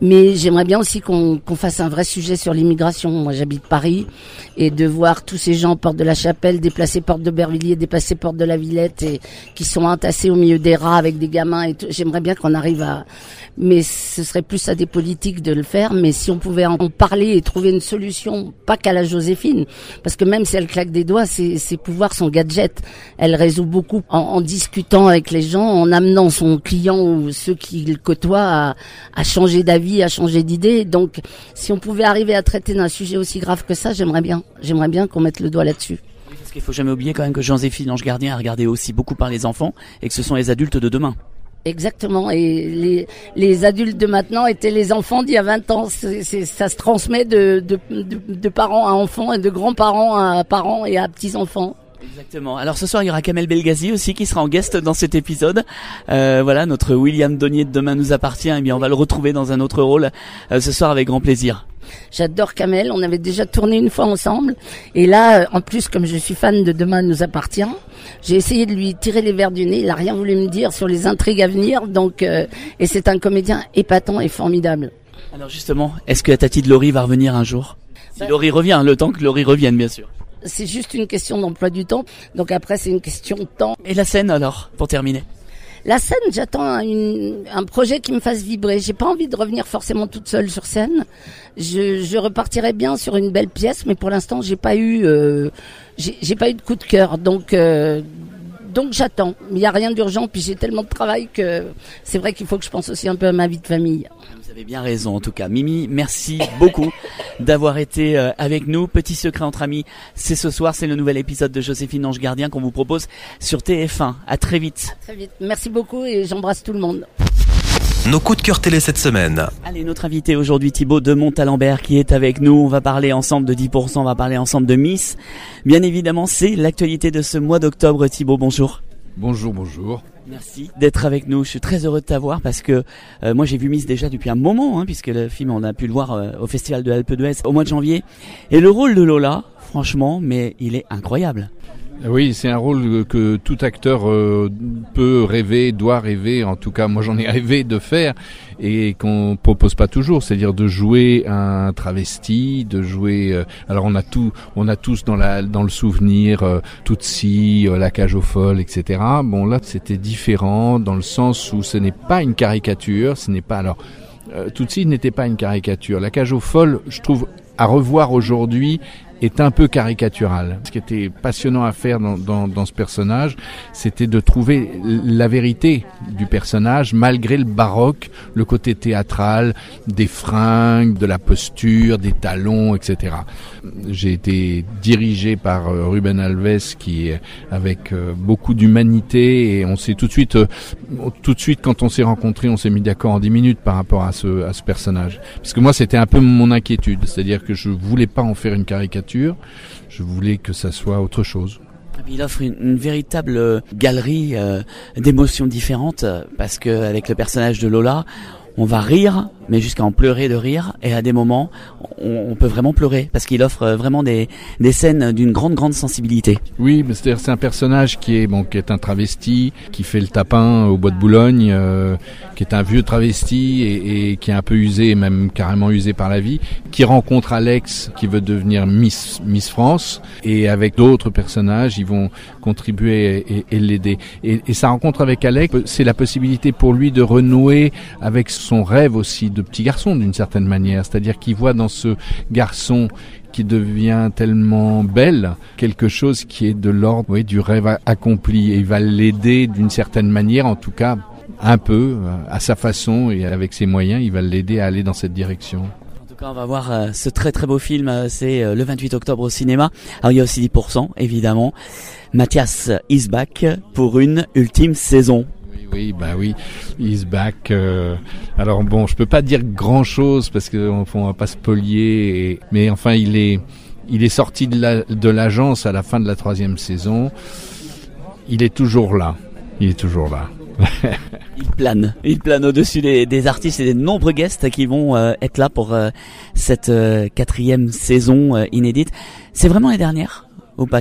Mais j'aimerais bien aussi qu'on, qu'on fasse un vrai sujet sur l'immigration. Moi, j'habite Paris, et de voir tous ces gens porte de la Chapelle, déplacés porte d'Aubervilliers, déplacés porte de la Villette, et qui sont entassés au milieu des rats avec des gamins. Et tout. J'aimerais bien qu'on arrive à. Mais ce serait plus à des politiques de le faire. Mais si on pouvait en parler et trouver une solution, pas qu'à la Joséphine, parce que même si elle claque des doigts, ses, ses pouvoirs sont gadgets. Elle résout beaucoup en, en discutant avec les gens, en amenant son client ou ceux qui le côtoient à, à changer d'avis, à changer d'idée. Donc, si on pouvait arriver à traiter d'un sujet aussi grave que ça, j'aimerais bien. J'aimerais bien qu'on mette le doigt là-dessus. Oui, parce qu'il faut jamais oublier quand même que Joséphine Ange Gardien a regardé aussi beaucoup par les enfants et que ce sont les adultes de demain. Exactement, et les, les adultes de maintenant étaient les enfants d'il y a vingt ans. C'est, c'est, ça se transmet de, de, de, de parents à enfants et de grands-parents à parents et à petits-enfants. Exactement. Alors ce soir, il y aura Kamel Belghazi aussi qui sera en guest dans cet épisode. Euh, voilà, notre William Donnier de Demain nous appartient. Eh bien, on va le retrouver dans un autre rôle euh, ce soir avec grand plaisir. J'adore Kamel, on avait déjà tourné une fois ensemble. Et là, en plus, comme je suis fan de Demain nous appartient, j'ai essayé de lui tirer les verres du nez. Il a rien voulu me dire sur les intrigues à venir. Donc, euh, et c'est un comédien épatant et formidable. Alors justement, est-ce que la Tati de Laurie va revenir un jour ? Si bah, Laurie revient, le temps que Laurie revienne, bien sûr. C'est juste une question d'emploi du temps. Donc après, c'est une question de temps. Et la scène alors, pour terminer ? La scène, j'attends une, un projet qui me fasse vibrer. J'ai pas envie de revenir forcément toute seule sur scène. Je, je repartirais bien sur une belle pièce, mais pour l'instant, j'ai pas eu, euh, j'ai, j'ai pas eu de coup de cœur. Donc, euh, donc j'attends. Il y a rien d'urgent. Puis j'ai tellement de travail que c'est vrai qu'il faut que je pense aussi un peu à ma vie de famille. Vous avez bien raison en tout cas. Mimi, merci beaucoup d'avoir été euh, avec nous. Petit secret entre amis, c'est ce soir, c'est le nouvel épisode de Joséphine Ange Gardien qu'on vous propose sur T F un. À très vite. À très vite. Merci beaucoup et j'embrasse tout le monde. Nos coups de cœur télé cette semaine. Allez, notre invité aujourd'hui, Thibaut de Montalembert, qui est avec nous. On va parler ensemble de dix pour cent, on va parler ensemble de Miss. Bien évidemment, c'est l'actualité de ce mois d'octobre. Thibaut, bonjour. Bonjour, bonjour. Merci d'être avec nous. Je suis très heureux de t'avoir parce que euh, moi j'ai vu Miss déjà depuis un moment, hein, puisque le film on a pu le voir euh, au Festival de Alpe d'Huez au mois de janvier. Et le rôle de Lola, franchement, mais il est incroyable. Oui, c'est un rôle que tout acteur euh, peut rêver, doit rêver. En tout cas, moi j'en ai rêvé de faire et qu'on propose pas toujours, c'est-à-dire de jouer un travesti, de jouer. Euh, alors on a tout, on a tous dans la dans le souvenir euh, Tootsie, euh, La Cage aux folles, et cetera. Bon là, c'était différent dans le sens où ce n'est pas une caricature, ce n'est pas alors. Euh, Tootsie n'était pas une caricature. La Cage aux folles, je trouve, à revoir aujourd'hui, est un peu caricatural. Ce qui était passionnant à faire dans, dans, dans ce personnage, c'était de trouver la vérité du personnage, malgré le baroque, le côté théâtral, des fringues, de la posture, des talons, et cetera. J'ai été dirigé par Ruben Alves, qui est avec beaucoup d'humanité, et on s'est tout de suite, tout de suite, quand on s'est rencontrés, on s'est mis d'accord en dix minutes par rapport à ce, à ce personnage. Parce que moi, c'était un peu mon inquiétude, c'est-à-dire que je voulais pas en faire une caricature. Je voulais que ça soit autre chose. Il offre une, une véritable galerie euh, d'émotions différentes parce que avec le personnage de Lola, on va rire, mais jusqu'à en pleurer de rire, et à des moments, on, on peut vraiment pleurer parce qu'il offre vraiment des, des scènes d'une grande grande sensibilité. Oui, mais c'est-à-dire c'est un personnage qui est bon, qui est un travesti, qui fait le tapin au bois de Boulogne, euh, qui est un vieux travesti et, et qui est un peu usé, même carrément usé par la vie, qui rencontre Alex, qui veut devenir Miss Miss France, et avec d'autres personnages, ils vont contribuer et, et l'aider. Et, et sa rencontre avec Alex, c'est la possibilité pour lui de renouer avec son rêve aussi de petit garçon d'une certaine manière, c'est-à-dire qu'il voit dans ce garçon qui devient tellement belle quelque chose qui est de l'ordre oui, du rêve accompli, et il va l'aider d'une certaine manière, en tout cas un peu à sa façon et avec ses moyens, il va l'aider à aller dans cette direction. En tout cas, on va voir euh, ce très très beau film, euh, c'est euh, le vingt-huit octobre au cinéma. Alors il y a aussi dix pour cent évidemment. Mathias is back pour une ultime saison. Oui, bah oui, he's back. Euh, alors bon, je peux pas dire grand chose parce que on, on va pas spolier, et, mais enfin il est, il est sorti de, la, de l'agence à la fin de la troisième saison. Il est toujours là. Il est toujours là. Il plane, il plane au-dessus des, des artistes et des nombreux guests qui vont euh, être là pour euh, cette euh, quatrième saison euh, inédite. C'est vraiment la dernière ou pas, Thibaut ?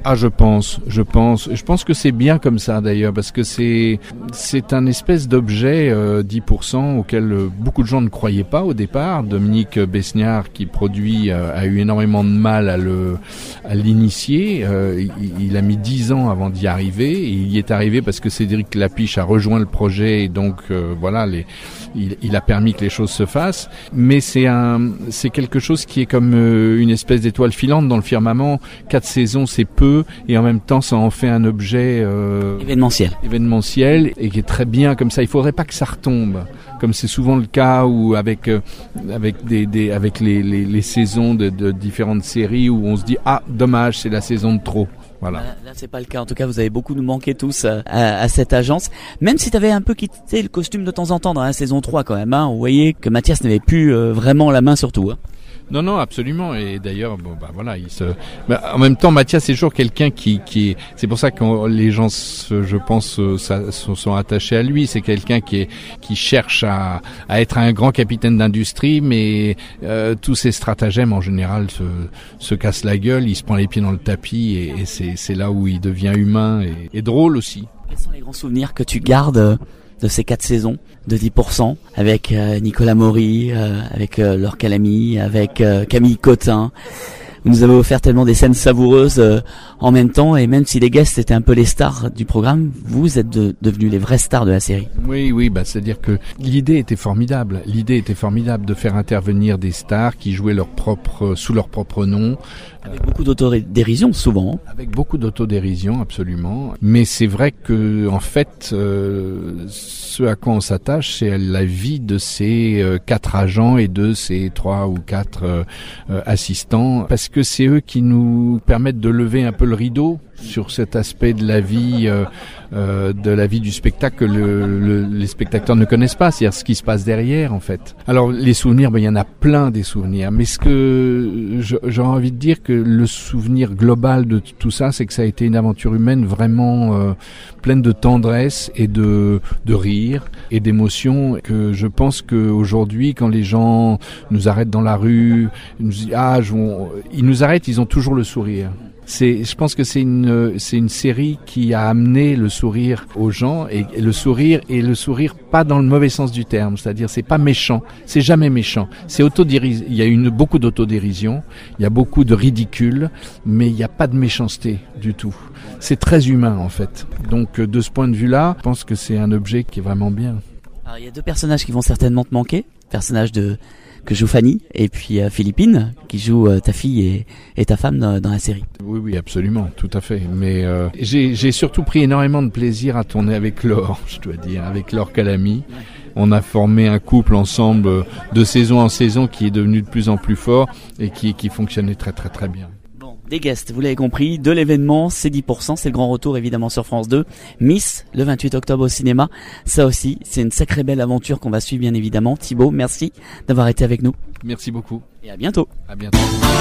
Ah, je pense, je pense, je pense que c'est bien comme ça d'ailleurs, parce que c'est c'est un espèce d'objet euh, dix pour cent auquel euh, beaucoup de gens ne croyaient pas au départ. Dominique Besniard, qui produit, euh, a eu énormément de mal à le à l'initier. Euh, il, il a mis dix ans avant d'y arriver. Et il y est arrivé parce que Cédric Lapiche a rejoint le projet et donc euh, voilà, les, il, il a permis que les choses se fassent. Mais c'est un, c'est quelque chose qui est comme euh, une espèce d'étoile filante dans le firmament. Quatre saisons, c'est peu. Et en même temps, ça en fait un objet euh, événementiel. événementiel et qui est très bien comme ça. Il faudrait pas que ça retombe, comme c'est souvent le cas où avec euh, avec des, des avec les, les, les saisons de, de différentes séries où on se dit ah dommage, c'est la saison de trop. Voilà. Là, là, c'est pas le cas. En tout cas, vous avez beaucoup nous manqué tous à, à, à cette agence. Même si tu avais un peu quitté le costume de temps en temps dans la saison trois quand même. Hein, vous voyez que Mathias n'avait plus euh, vraiment la main sur tout. Hein. Non, non, absolument. Et d'ailleurs, bon, bah voilà, il se. Bah, en même temps, Mathias c'est toujours quelqu'un qui, qui est. C'est pour ça que les gens, je pense, ça, sont attachés à lui. C'est quelqu'un qui est, qui cherche à, à être un grand capitaine d'industrie, mais euh, tous ses stratagèmes en général se, se cassent la gueule. Il se prend les pieds dans le tapis, et, et c'est, c'est là où il devient humain et, et drôle aussi. Quels sont les grands souvenirs que tu gardes de ces quatre saisons de dix pour cent avec euh, Nicolas Maury, euh, avec euh, Laure Calamy, avec euh, Camille Cotin. Vous nous avez offert tellement des scènes savoureuses euh, en même temps, et même si les guests étaient un peu les stars du programme, vous êtes de, devenus les vraies stars de la série. Oui, oui, bah c'est-à-dire que l'idée était formidable. L'idée était formidable de faire intervenir des stars qui jouaient leur propre, sous leur propre nom. Avec beaucoup d'autodérision souvent. Avec beaucoup d'autodérision, absolument. Mais c'est vrai que, en fait, euh, ce à quoi on s'attache, c'est la vie de ces euh, quatre agents et de ces trois ou quatre euh, euh, assistants, parce que c'est eux qui nous permettent de lever un peu le rideau sur cet aspect de la vie, euh, euh, de la vie du spectacle que le, le, les spectateurs ne connaissent pas, c'est-à-dire ce qui se passe derrière en fait. Alors les souvenirs, ben il y en a plein des souvenirs, mais ce que je, j'ai envie de dire que le souvenir global de tout ça, c'est que ça a été une aventure humaine vraiment euh, pleine de tendresse et de de rire et d'émotion. Que je pense que aujourd'hui, quand les gens nous arrêtent dans la rue, ils nous disent ah, je, on, ils nous arrêtent, ils ont toujours le sourire. C'est, je pense que c'est une, c'est une série qui a amené le sourire aux gens, et, et le sourire et le sourire pas dans le mauvais sens du terme, c'est-à-dire c'est pas méchant, c'est jamais méchant, c'est autodérision. Il y a une beaucoup d'autodérision, il y a beaucoup de ridicule, mais il n'y a pas de méchanceté du tout. C'est très humain en fait. Donc de ce point de vue-là, je pense que c'est un objet qui est vraiment bien. Alors il y a deux personnages qui vont certainement te manquer, personnage de que joue Fanny, et puis euh, Philippine, qui joue euh, ta fille et, et ta femme dans, dans la série. Oui, oui, absolument, tout à fait. Mais euh, j'ai, j'ai surtout pris énormément de plaisir à tourner avec Laure, je dois dire, avec Laure Calamy. On a formé un couple ensemble de saison en saison qui est devenu de plus en plus fort et qui, qui fonctionnait très très très bien. Des guests, vous l'avez compris, de l'événement, c'est dix pour cent, c'est le grand retour évidemment sur France deux. Miss, le vingt-huit octobre au cinéma, ça aussi, c'est une sacrée belle aventure qu'on va suivre bien évidemment. Thibaut, merci d'avoir été avec nous. Merci beaucoup. Et à bientôt. À bientôt.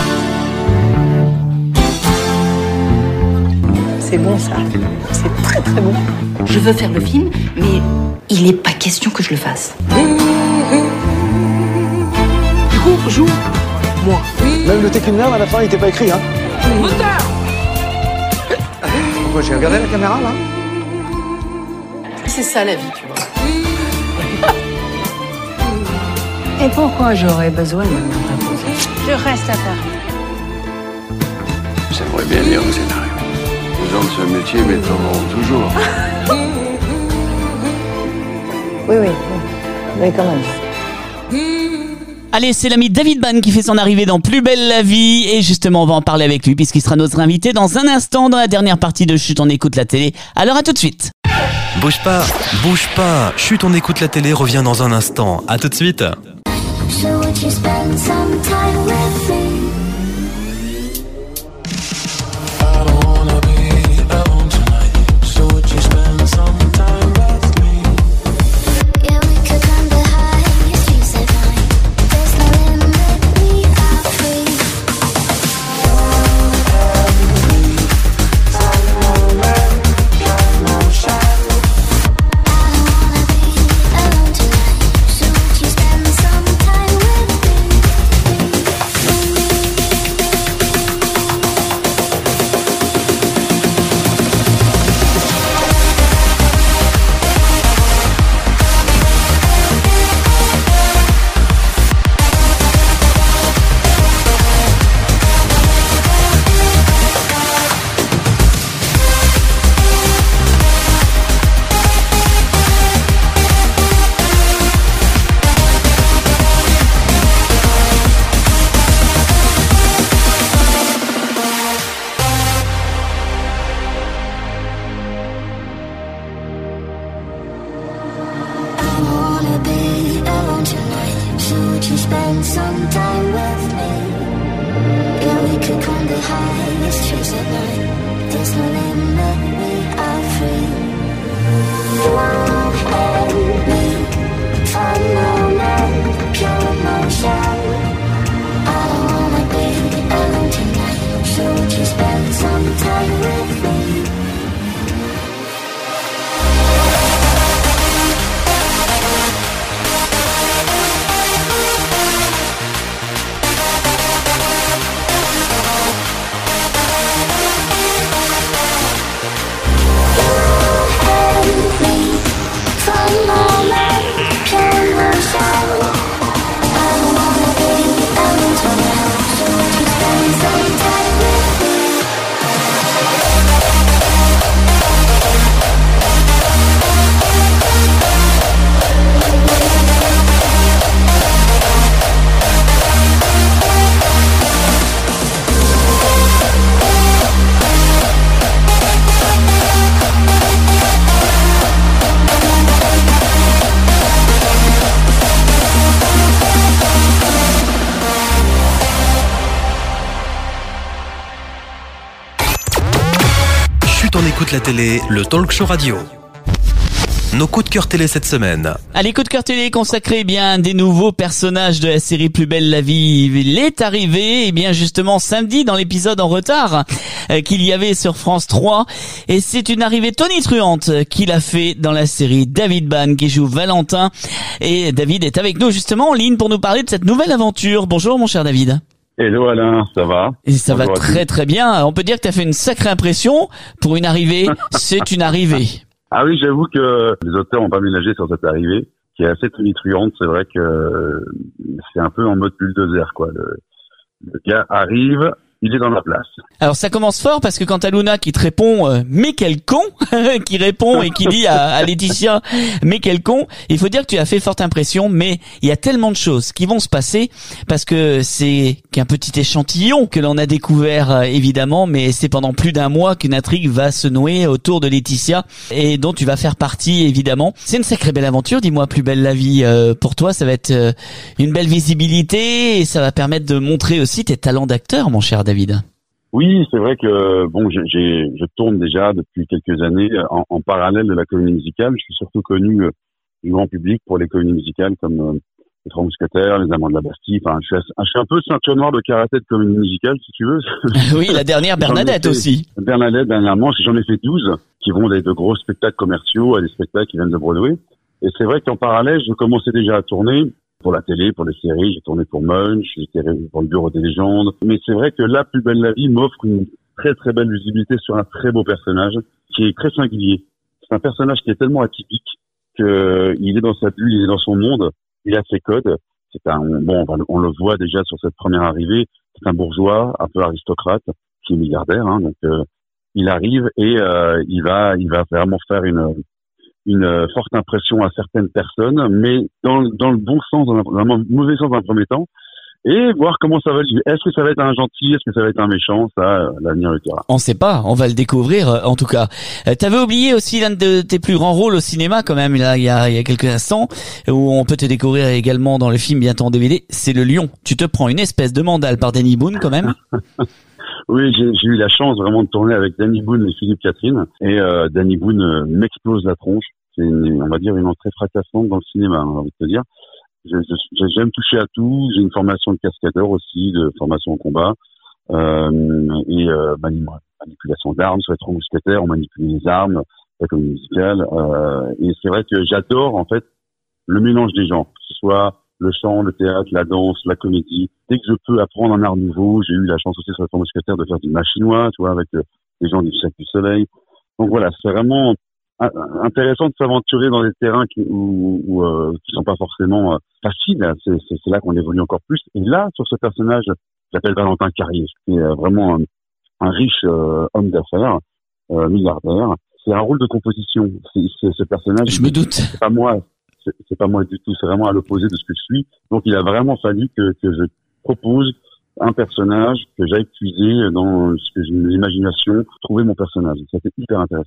C'est bon ça, c'est très très bon. Je veux faire le film, mais il n'est pas question que je le fasse. Du coup, joue moi. Même le Taking Love à la fin, il n'était pas écrit, hein. Moteur. Pourquoi j'ai regardé la caméra, là? C'est ça la vie, tu vois. Et pourquoi j'aurais besoin de m'imposer? Je reste à Paris. J'aimerais bien lire le scénario. Les gens de ce métier m'étonneront toujours. Oui, oui, oui. Mais quand même. Allez, c'est l'ami David Bann qui fait son arrivée dans Plus belle la vie, et justement on va en parler avec lui puisqu'il sera notre invité dans un instant dans la dernière partie de Chut, on écoute la télé. Alors à tout de suite. Bouge pas, bouge pas. Chut, on écoute la télé revient dans un instant. À tout de suite. On écoute la télé, le talk show radio. Nos coups de cœur télé cette semaine. Allez, coup de cœur télé consacré eh bien des nouveaux personnages de la série Plus belle la vie. Il est arrivé eh bien justement samedi dans l'épisode en retard euh, qu'il y avait sur France trois, et c'est une arrivée tonitruante qu'il a fait dans la série David Ban qui joue Valentin, et David est avec nous justement en ligne pour nous parler de cette nouvelle aventure. Bonjour mon cher David. Hello Alain, ça va? Et ça Bonjour va très très bien. On peut dire que tu as fait une sacrée impression pour une arrivée. C'est une arrivée. Ah oui, j'avoue que les auteurs ont pas ménagé sur cette arrivée, qui est assez tonitruante. C'est vrai que c'est un peu en mode bulldozer, quoi. Le, le gars arrive, il est dans la place. Alors ça commence fort parce que quand t'as Luna qui te répond euh, mais quel con qui répond et qui dit à, à Laetitia mais quel con, il faut dire que tu as fait forte impression, mais il y a tellement de choses qui vont se passer parce que c'est qu'un petit échantillon que l'on a découvert euh, évidemment, mais c'est pendant plus d'un mois qu'une intrigue va se nouer autour de Laetitia et dont tu vas faire partie évidemment. C'est une sacrée belle aventure, dis-moi. Plus belle la vie euh, pour toi, ça va être euh, une belle visibilité et ça va permettre de montrer aussi tes talents d'acteur, mon cher David. Oui, c'est vrai que bon, j'ai, j'ai, je tourne déjà depuis quelques années en, en parallèle de la comédie musicale. Je suis surtout connu euh, du grand public pour les comédies musicales comme euh, Les Trois Mousquetaires, Les Amants de la Bastille. Enfin, je suis, je suis un peu ceinture noire de karaté de comédie musicale, si tu veux. Oui, la dernière Bernadette fait, aussi. Bernadette, dernièrement, j'en ai fait douze qui vont des de gros spectacles commerciaux à des spectacles qui viennent de Broadway. Et c'est vrai qu'en parallèle, je commençais déjà à tourner pour la télé, pour les séries. J'ai tourné pour Munch, j'ai été pour le Bureau des légendes. Mais c'est vrai que là, Plus belle la vie m'offre une très très belle visibilité sur un très beau personnage qui est très singulier. C'est un personnage qui est tellement atypique que il est dans sa bulle, il est dans son monde, il a ses codes. C'est un bon, on le voit déjà sur cette première arrivée. C'est un bourgeois, un peu aristocrate, qui est milliardaire. Hein, donc euh, il arrive et euh, il va, il va vraiment faire une une forte impression à certaines personnes, mais dans, dans le bon sens, dans le mauvais sens dans un premier temps, et voir comment ça va vivre. Est-ce que ça va être un gentil, est-ce que ça va être un méchant, ça, l'avenir le dira. On sait pas, on va le découvrir en tout cas. Euh, t'avais oublié aussi l'un de tes plus grands rôles au cinéma quand même, là, il y a, il y a quelques instants, où on peut te découvrir également dans le film bientôt en D V D, c'est Le Lion. Tu te prends une espèce de mandale par Danny Boone quand même. Oui, j'ai, j'ai eu la chance vraiment de tourner avec Danny Boone et Philippe Catherine. Et euh, Danny Boone euh, m'explose la tronche. C'est, une, on va dire, une entrée fracassante dans le cinéma, hein, j'ai envie de te dire. Je, je, j'aime toucher à tout. J'ai une formation de cascadeur aussi, de formation en combat. Euh, et euh, manipulation d'armes, sur les Trois Mousquetaires, on manipule les armes, la comédie musicale. Euh, et c'est vrai que j'adore, en fait, le mélange des genres, que ce soit le chant, le théâtre, la danse, la comédie. Dès que je peux apprendre un art nouveau, j'ai eu la chance aussi sur les Trois Mousquetaires de faire du machinois, tu vois, avec euh, les gens du Cirque du Soleil. Donc voilà, c'est vraiment intéressant de s'aventurer dans des terrains qui, où, où, euh, qui sont pas forcément euh, faciles. C'est, c'est, c'est là qu'on évolue encore plus. Et là, sur ce personnage, j'appelle Valentin Carrier, qui est euh, vraiment un, un riche euh, homme d'affaires, euh, milliardaire. C'est un rôle de composition. C'est, c'est, ce personnage. Je me doute. C'est pas moi. C'est, c'est pas moi du tout. C'est vraiment à l'opposé de ce que je suis. Donc, il a vraiment fallu que, que je propose un personnage, que j'aille puiser dans ce que j'ai l'imagination, trouver mon personnage. C'était hyper intéressant.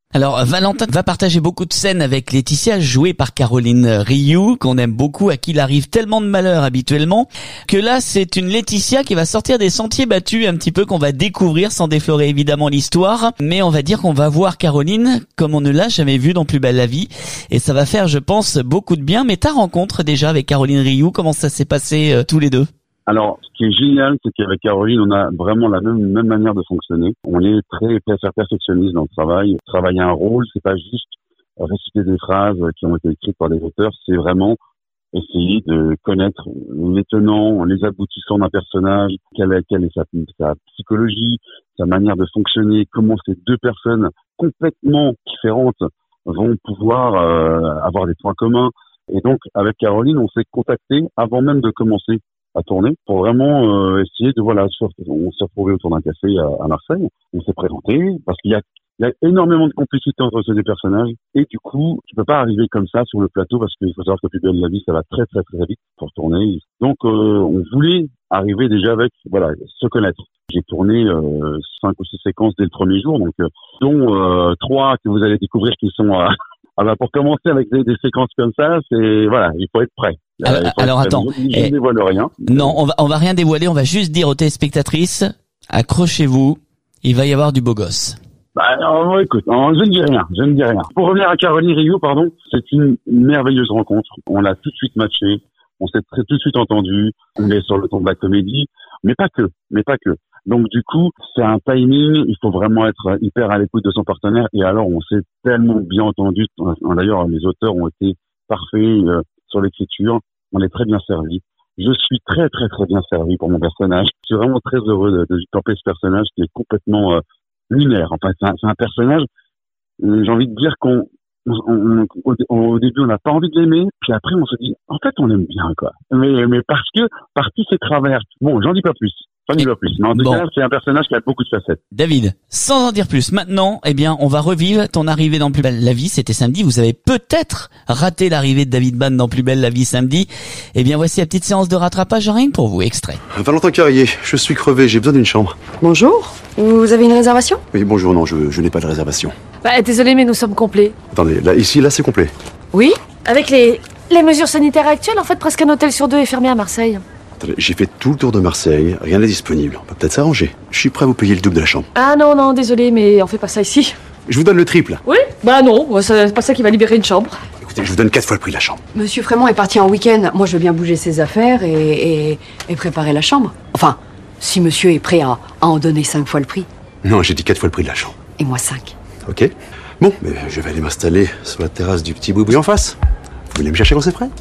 Alors Valentin va partager beaucoup de scènes avec Laetitia, jouée par Caroline Rioux, qu'on aime beaucoup, à qui il arrive tellement de malheur habituellement, que là c'est une Laetitia qui va sortir des sentiers battus un petit peu, qu'on va découvrir sans déflorer évidemment l'histoire, mais on va dire qu'on va voir Caroline comme on ne l'a jamais vue dans Plus belle la vie, et ça va faire, je pense, beaucoup de bien. Mais ta rencontre déjà avec Caroline Rioux, comment ça s'est passé euh, tous les deux? Alors, ce qui est génial, c'est qu'avec Caroline, on a vraiment la même, même manière de fonctionner. On est très, très perfectionniste dans le travail. Travailler un rôle, c'est pas juste réciter des phrases qui ont été écrites par des auteurs, c'est vraiment essayer de connaître les tenants, les aboutissants d'un personnage, quelle est, quelle est sa, sa psychologie, sa manière de fonctionner, comment ces deux personnes complètement différentes vont pouvoir euh, avoir des points communs. Et donc, avec Caroline, on s'est contacté avant même de commencer à tourner pour vraiment euh, essayer de voilà on s'est retrouvés autour d'un café à, à Marseille, on s'est présenté parce qu'il y a il y a énormément de complicité entre ces deux personnages et du coup tu peux pas arriver comme ça sur le plateau parce qu'il faut savoir que Plus belle la vie ça va très très très vite pour tourner, donc euh, on voulait arriver déjà avec voilà se connaître. J'ai tourné euh, cinq ou six séquences dès le premier jour, donc euh, dont euh, trois que vous allez découvrir qui sont euh, ah bah pour commencer avec des, des séquences comme ça, c'est voilà, il faut être prêt. Alors, euh, alors attends, je ne eh, dévoile rien. Non, on va on va rien dévoiler, on va juste dire aux téléspectatrices, accrochez-vous, il va y avoir du beau gosse. Bah alors, écoute, alors, je ne dis rien, je ne dis rien. Pour revenir à Caroline Rioux, pardon, c'est une merveilleuse rencontre. On l'a tout de suite matché, on s'est très, tout de suite entendu, on est sur le ton de la comédie, mais pas que, mais pas que. Donc du coup, c'est un timing, il faut vraiment être hyper à l'écoute de son partenaire. Et alors, on s'est tellement bien entendu. D'ailleurs, les auteurs ont été parfaits euh, sur l'écriture. On est très bien servi. Je suis très très très bien servi pour mon personnage. Je suis vraiment très heureux de, de camper ce personnage qui est complètement euh, lunaire. Enfin, c'est un, c'est un personnage. Euh, j'ai envie de dire qu'on, on, on, au, au début, on n'a pas envie de l'aimer, puis après, on se dit, en fait, on l'aime bien, quoi. Mais, mais parce que par tous ses travers. Bon, j'en dis pas plus. J'en dis pas plus. Mais en tout bon. cas, c'est un personnage qui a beaucoup de facettes. David, sans en dire plus, maintenant, eh bien, on va revivre ton arrivée dans Plus belle la vie. C'était samedi. Vous avez peut-être raté l'arrivée de David Bann dans Plus belle la vie samedi. Eh bien, voici la petite séance de rattrapage. Rien que pour vous. Extrait. Valentin Carrier, je suis crevé. J'ai besoin d'une chambre. Bonjour. Vous avez une réservation? Oui, bonjour. Non, je, je n'ai pas de réservation. Bah, désolé, mais nous sommes complets. Attendez, là, ici, là, c'est complet. Oui. Avec les, les mesures sanitaires actuelles, en fait, presque un hôtel sur deux est fermé à Marseille. Attendez, j'ai fait tout le tour de Marseille. Rien n'est disponible. On peut peut-être s'arranger. Je suis prêt à vous payer le double de la chambre. Ah non, non, désolé, mais on fait pas ça ici. Je vous donne le triple. Oui? Bah non, c'est pas ça qui va libérer une chambre. Écoutez, je vous donne quatre fois le prix de la chambre. Monsieur Frémont est parti en week-end. Moi, je veux bien bouger ses affaires et, et, et préparer la chambre. Enfin, si monsieur est prêt à, à en donner cinq fois le prix. Non, j'ai dit quatre fois le prix de la chambre. Et moi cinq. Ok. Bon, mais je vais aller m'installer sur la terrasse du petit boui en face. Vous voulez me chercher quand c'est prêt?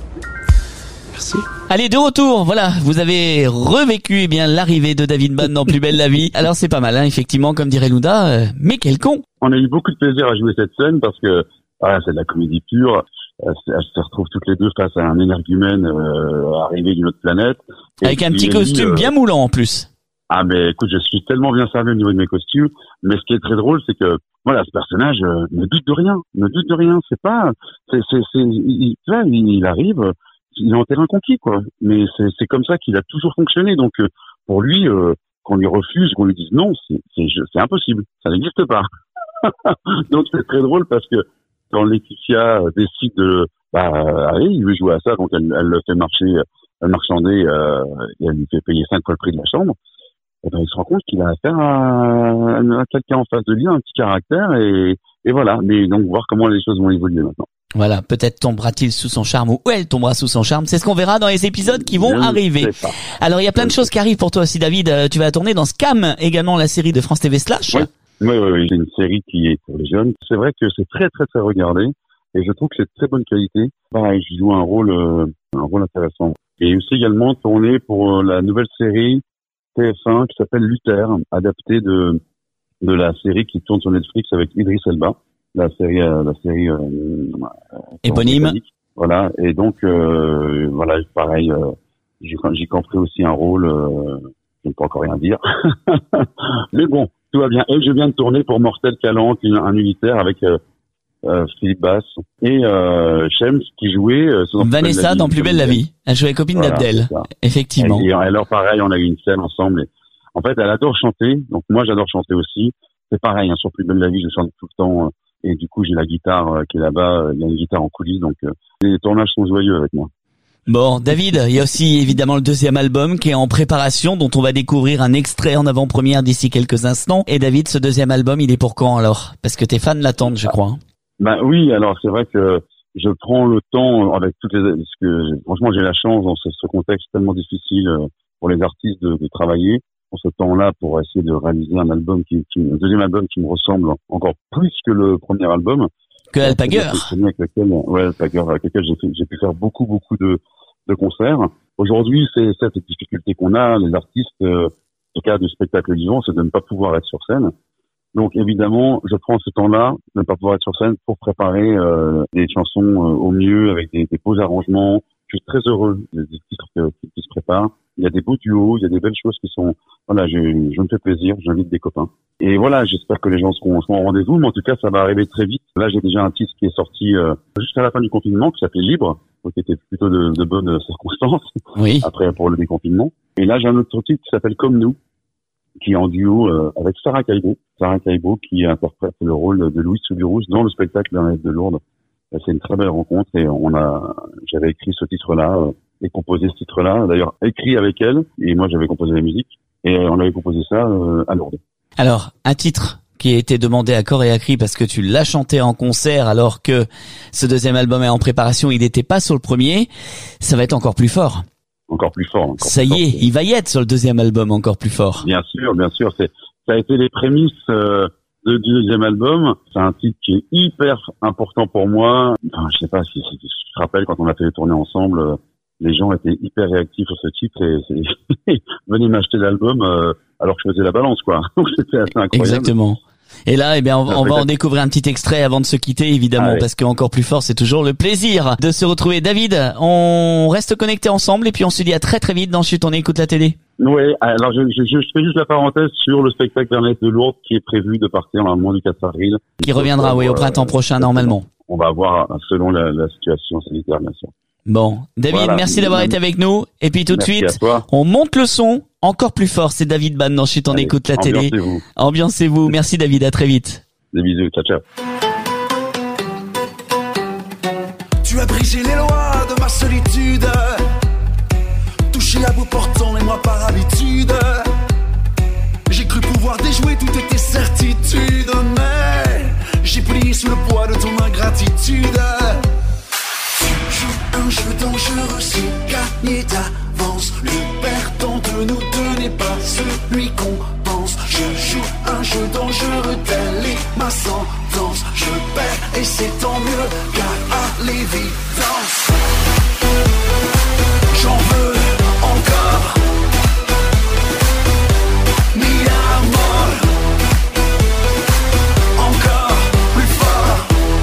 Merci. Allez, de retour, voilà, vous avez revécu eh bien l'arrivée de David Bann dans Plus belle la vie. Alors c'est pas mal, hein, effectivement, comme dirait Louda, euh, mais quel con. On a eu beaucoup de plaisir à jouer cette scène parce que voilà, c'est de la comédie pure. Elles se retrouvent toutes les deux face à un énergumène euh, arrivé d'une autre planète. Et avec un petit costume euh... bien moulant en plus. Ah ben écoute, je suis tellement bien servi au niveau de mes costumes, mais ce qui est très drôle, c'est que voilà, ce personnage euh, ne doute de rien, ne doute de rien. C'est pas, c'est, c'est, c'est, il, là, il, il arrive, il est en terrain conquis, quoi. Mais c'est, c'est comme ça qu'il a toujours fonctionné. Donc euh, pour lui, euh, qu'on lui refuse, qu'on lui dise non, c'est, c'est, c'est impossible, ça n'existe pas. Donc c'est très drôle parce que quand Laetitia décide de, bah, allez, il veut jouer à ça, donc elle, elle le fait marcher, elle marchander, euh, et elle lui fait payer cinq fois le prix de la chambre. Et ben, il se rend compte qu'il a affaire à, à quelqu'un en face de lui, un petit caractère, et, et voilà. Mais donc, voir comment les choses vont évoluer maintenant. Voilà, peut-être tombera-t-il sous son charme, ou elle tombera sous son charme. C'est ce qu'on verra dans les épisodes qui vont Je arriver. Alors, il y a plein de choses qui arrivent pour toi aussi, David. Tu vas tourner dans Scam, également la série de France T V Slash. Oui, oui, oui, oui. C'est une série qui est pour les jeunes. C'est vrai que c'est très, très, très regardé, et je trouve que c'est de très bonne qualité. Pareil, je joue un rôle, euh, un rôle intéressant. Et aussi également tourné pour la nouvelle série T F un qui s'appelle Luther, adapté de de la série qui tourne sur Netflix avec Idriss Elba, la série euh, la série euh, éponyme. Voilà, et donc euh, voilà, pareil, euh, j'ai j'ai compris aussi un rôle, euh, je ne peux encore rien dire, mais bon, tout va bien. Et je viens de tourner pour Mortel Calanque, un militaire avec euh, euh, Philippe Bass et euh, Shems qui jouait euh, Vanessa dans Plus belle la vie. Elle jouait copine voilà, d'Abdel, effectivement. Et, et alors pareil, on a eu une scène ensemble. Et, en fait, elle adore chanter, donc moi j'adore chanter aussi. C'est pareil, hein, sur Plus belle la vie, je chante tout le temps. Et du coup, j'ai la guitare euh, qui est là-bas, il y a une guitare en coulisses, donc euh, les tournages sont joyeux avec moi. Bon, David, il y a aussi évidemment le deuxième album qui est en préparation, dont on va découvrir un extrait en avant-première d'ici quelques instants. Et David, ce deuxième album, il est pour quand alors? Parce que tes fans l'attendent, je crois. Ben oui, alors c'est vrai que je prends le temps avec toutes les, parce que franchement j'ai la chance dans ce, ce contexte tellement difficile pour les artistes de, de travailler en ce temps-là pour essayer de réaliser un album qui, qui, un deuxième album qui me ressemble encore plus que le premier album. Que Alpaguer. Avec lequel, ouais, Alpaguer, avec lequel j'ai, fait, j'ai pu faire beaucoup, beaucoup de, de concerts. Aujourd'hui, c'est cette difficulté qu'on a, les artistes, euh, au cas du spectacle vivant, c'est de ne pas pouvoir être sur scène. Donc évidemment, je prends ce temps-là de ne pas pouvoir être sur scène pour préparer euh, des chansons euh, au mieux avec des, des beaux arrangements. Je suis très heureux des, des titres que, qui, qui se préparent. Il y a des beaux duos, il y a des belles choses qui sont... Voilà, je, je me fais plaisir, j'invite des copains. Et voilà, j'espère que les gens seront, seront au rendez-vous, mais en tout cas, ça va arriver très vite. Là, j'ai déjà un titre qui est sorti euh, juste à la fin du confinement, qui s'appelait Libre, qui était plutôt de, de bonnes circonstances, oui. Après pour le déconfinement. Et là, j'ai un autre titre qui s'appelle Comme nous, qui est en duo euh, avec Sarah Caillebout. Sarah Caillebout qui interprète le rôle de Louise Soubirous dans le spectacle d'Ernest de Lourdes. C'est une très belle rencontre et on a, j'avais écrit ce titre-là euh, et composé ce titre-là. D'ailleurs, écrit avec elle et moi j'avais composé la musique et on avait composé ça euh, à Lourdes. Alors, un titre qui a été demandé à corps et à cri parce que tu l'as chanté en concert alors que ce deuxième album est en préparation, il n'était pas sur le premier. Ça va être encore plus fort. Encore plus fort. Encore ça plus y est, fort. il va y être sur le deuxième album encore plus fort. Bien sûr, bien sûr. C'est, ça a été les prémices euh, de, du deuxième album. C'est un titre qui est hyper important pour moi. Enfin, je sais pas si, si, si je te rappelle quand on a fait les tournées ensemble, euh, les gens étaient hyper réactifs sur ce titre et c'est, venez m'acheter l'album euh, alors que je faisais la balance, quoi. Donc c'était assez incroyable. Exactement. Et là, eh bien, on, on va en découvrir un petit extrait avant de se quitter, évidemment, ah ouais. Parce que encore plus fort, c'est toujours le plaisir de se retrouver. David, on reste connectés ensemble et puis on se dit à très très vite dans Chut, on écoute la télé. Oui, alors je, je, je fais juste la parenthèse sur le spectacle d'Ernest de Lourdes qui est prévu de partir normalement du quatre avril. Qui reviendra, oui, au printemps prochain, euh, normalement. On va voir selon la, la situation sanitaire, bien sûr. Bon, David, voilà. Merci d'avoir été avec nous. Et puis tout de merci suite, on monte le son encore plus fort. C'est David Bann dans Chut, on Allez, écoute la télé. Ambiancez-vous. Ambiancez-vous. Merci David, à très vite. Des bisous, ciao, ciao. Tu as brisé les lois de ma solitude, touché la boue portant les mois par habitude. J'ai cru pouvoir déjouer toutes tes certitudes, mais j'ai plié sous le poids de ton ingratitude. Un jeu dangereux, c'est gagné d'avance. Le perdant de nous deux n'est pas celui qu'on pense. Je joue un jeu dangereux, telle est ma sentence. Je perds et c'est tant mieux, car à l'évidence, j'en veux encore. Mi amor, encore plus fort.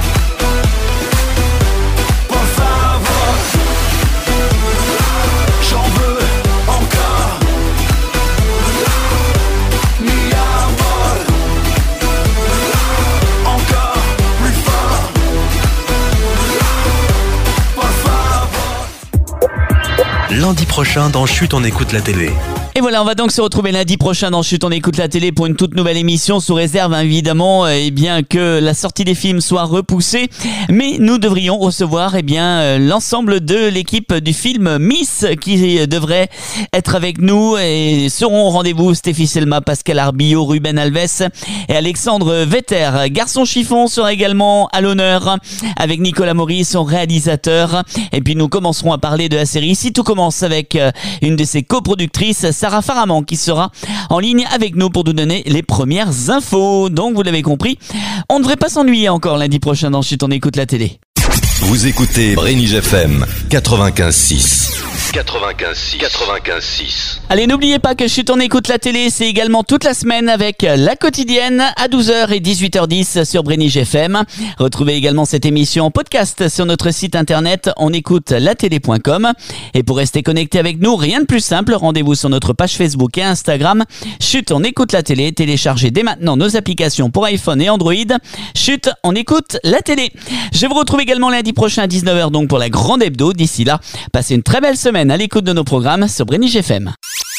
Lundi prochain dans Chut, on écoute la télé. Et voilà, on va donc se retrouver lundi prochain dans Chut, on écoute la télé pour une toute nouvelle émission sous réserve, hein, évidemment, et bien que la sortie des films soit repoussée. Mais nous devrions recevoir, eh bien, euh, l'ensemble de l'équipe du film Miss qui devrait être avec nous et seront au rendez-vous. Stéphie Selma, Pascal Arbillot, Ruben Alves et Alexandre Vetter. Garçon Chiffon sera également à l'honneur avec Nicolas Maurice, son réalisateur. Et puis nous commencerons à parler de la série Ici tout commence avec euh, une de ses coproductrices, Sarah Faraman, qui sera en ligne avec nous pour nous donner les premières infos. Donc vous l'avez compris, on ne devrait pas s'ennuyer encore lundi prochain dans Chut, on écoute la télé. Vous écoutez Brénige F M quatre-vingt-quinze six. quatre-vingt-quinze six. quatre-vingt-quinze six. Allez, n'oubliez pas que Chut, on écoute la télé, c'est également toute la semaine avec La Quotidienne à douze heures et dix-huit heures dix sur Brénige F M. Retrouvez également cette émission en podcast sur notre site internet onécoute-la-télé point com. Et pour rester connecté avec nous, rien de plus simple, rendez-vous sur notre page Facebook et Instagram. Chut, on écoute la télé, téléchargez dès maintenant nos applications pour iPhone et Android. Chut, on écoute la télé. Je vous retrouve également lundi prochain à dix-neuf heures donc pour la grande hebdo. D'ici là, passez une très belle semaine à l'écoute de nos programmes sur Brénige F M.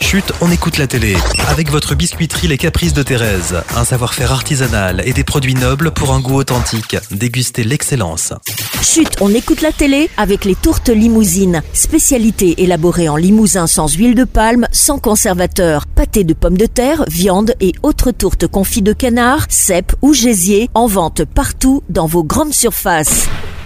Chut, on écoute la télé. Avec votre biscuiterie Les Caprices de Thérèse. Un savoir-faire artisanal et des produits nobles pour un goût authentique. Dégustez l'excellence. Chut, on écoute la télé avec les tourtes limousines. Spécialité élaborée en Limousin sans huile de palme, sans conservateur. Pâté de pommes de terre, viande et autres tourtes confites de canard, cèpes ou gésier. En vente partout dans vos grandes surfaces.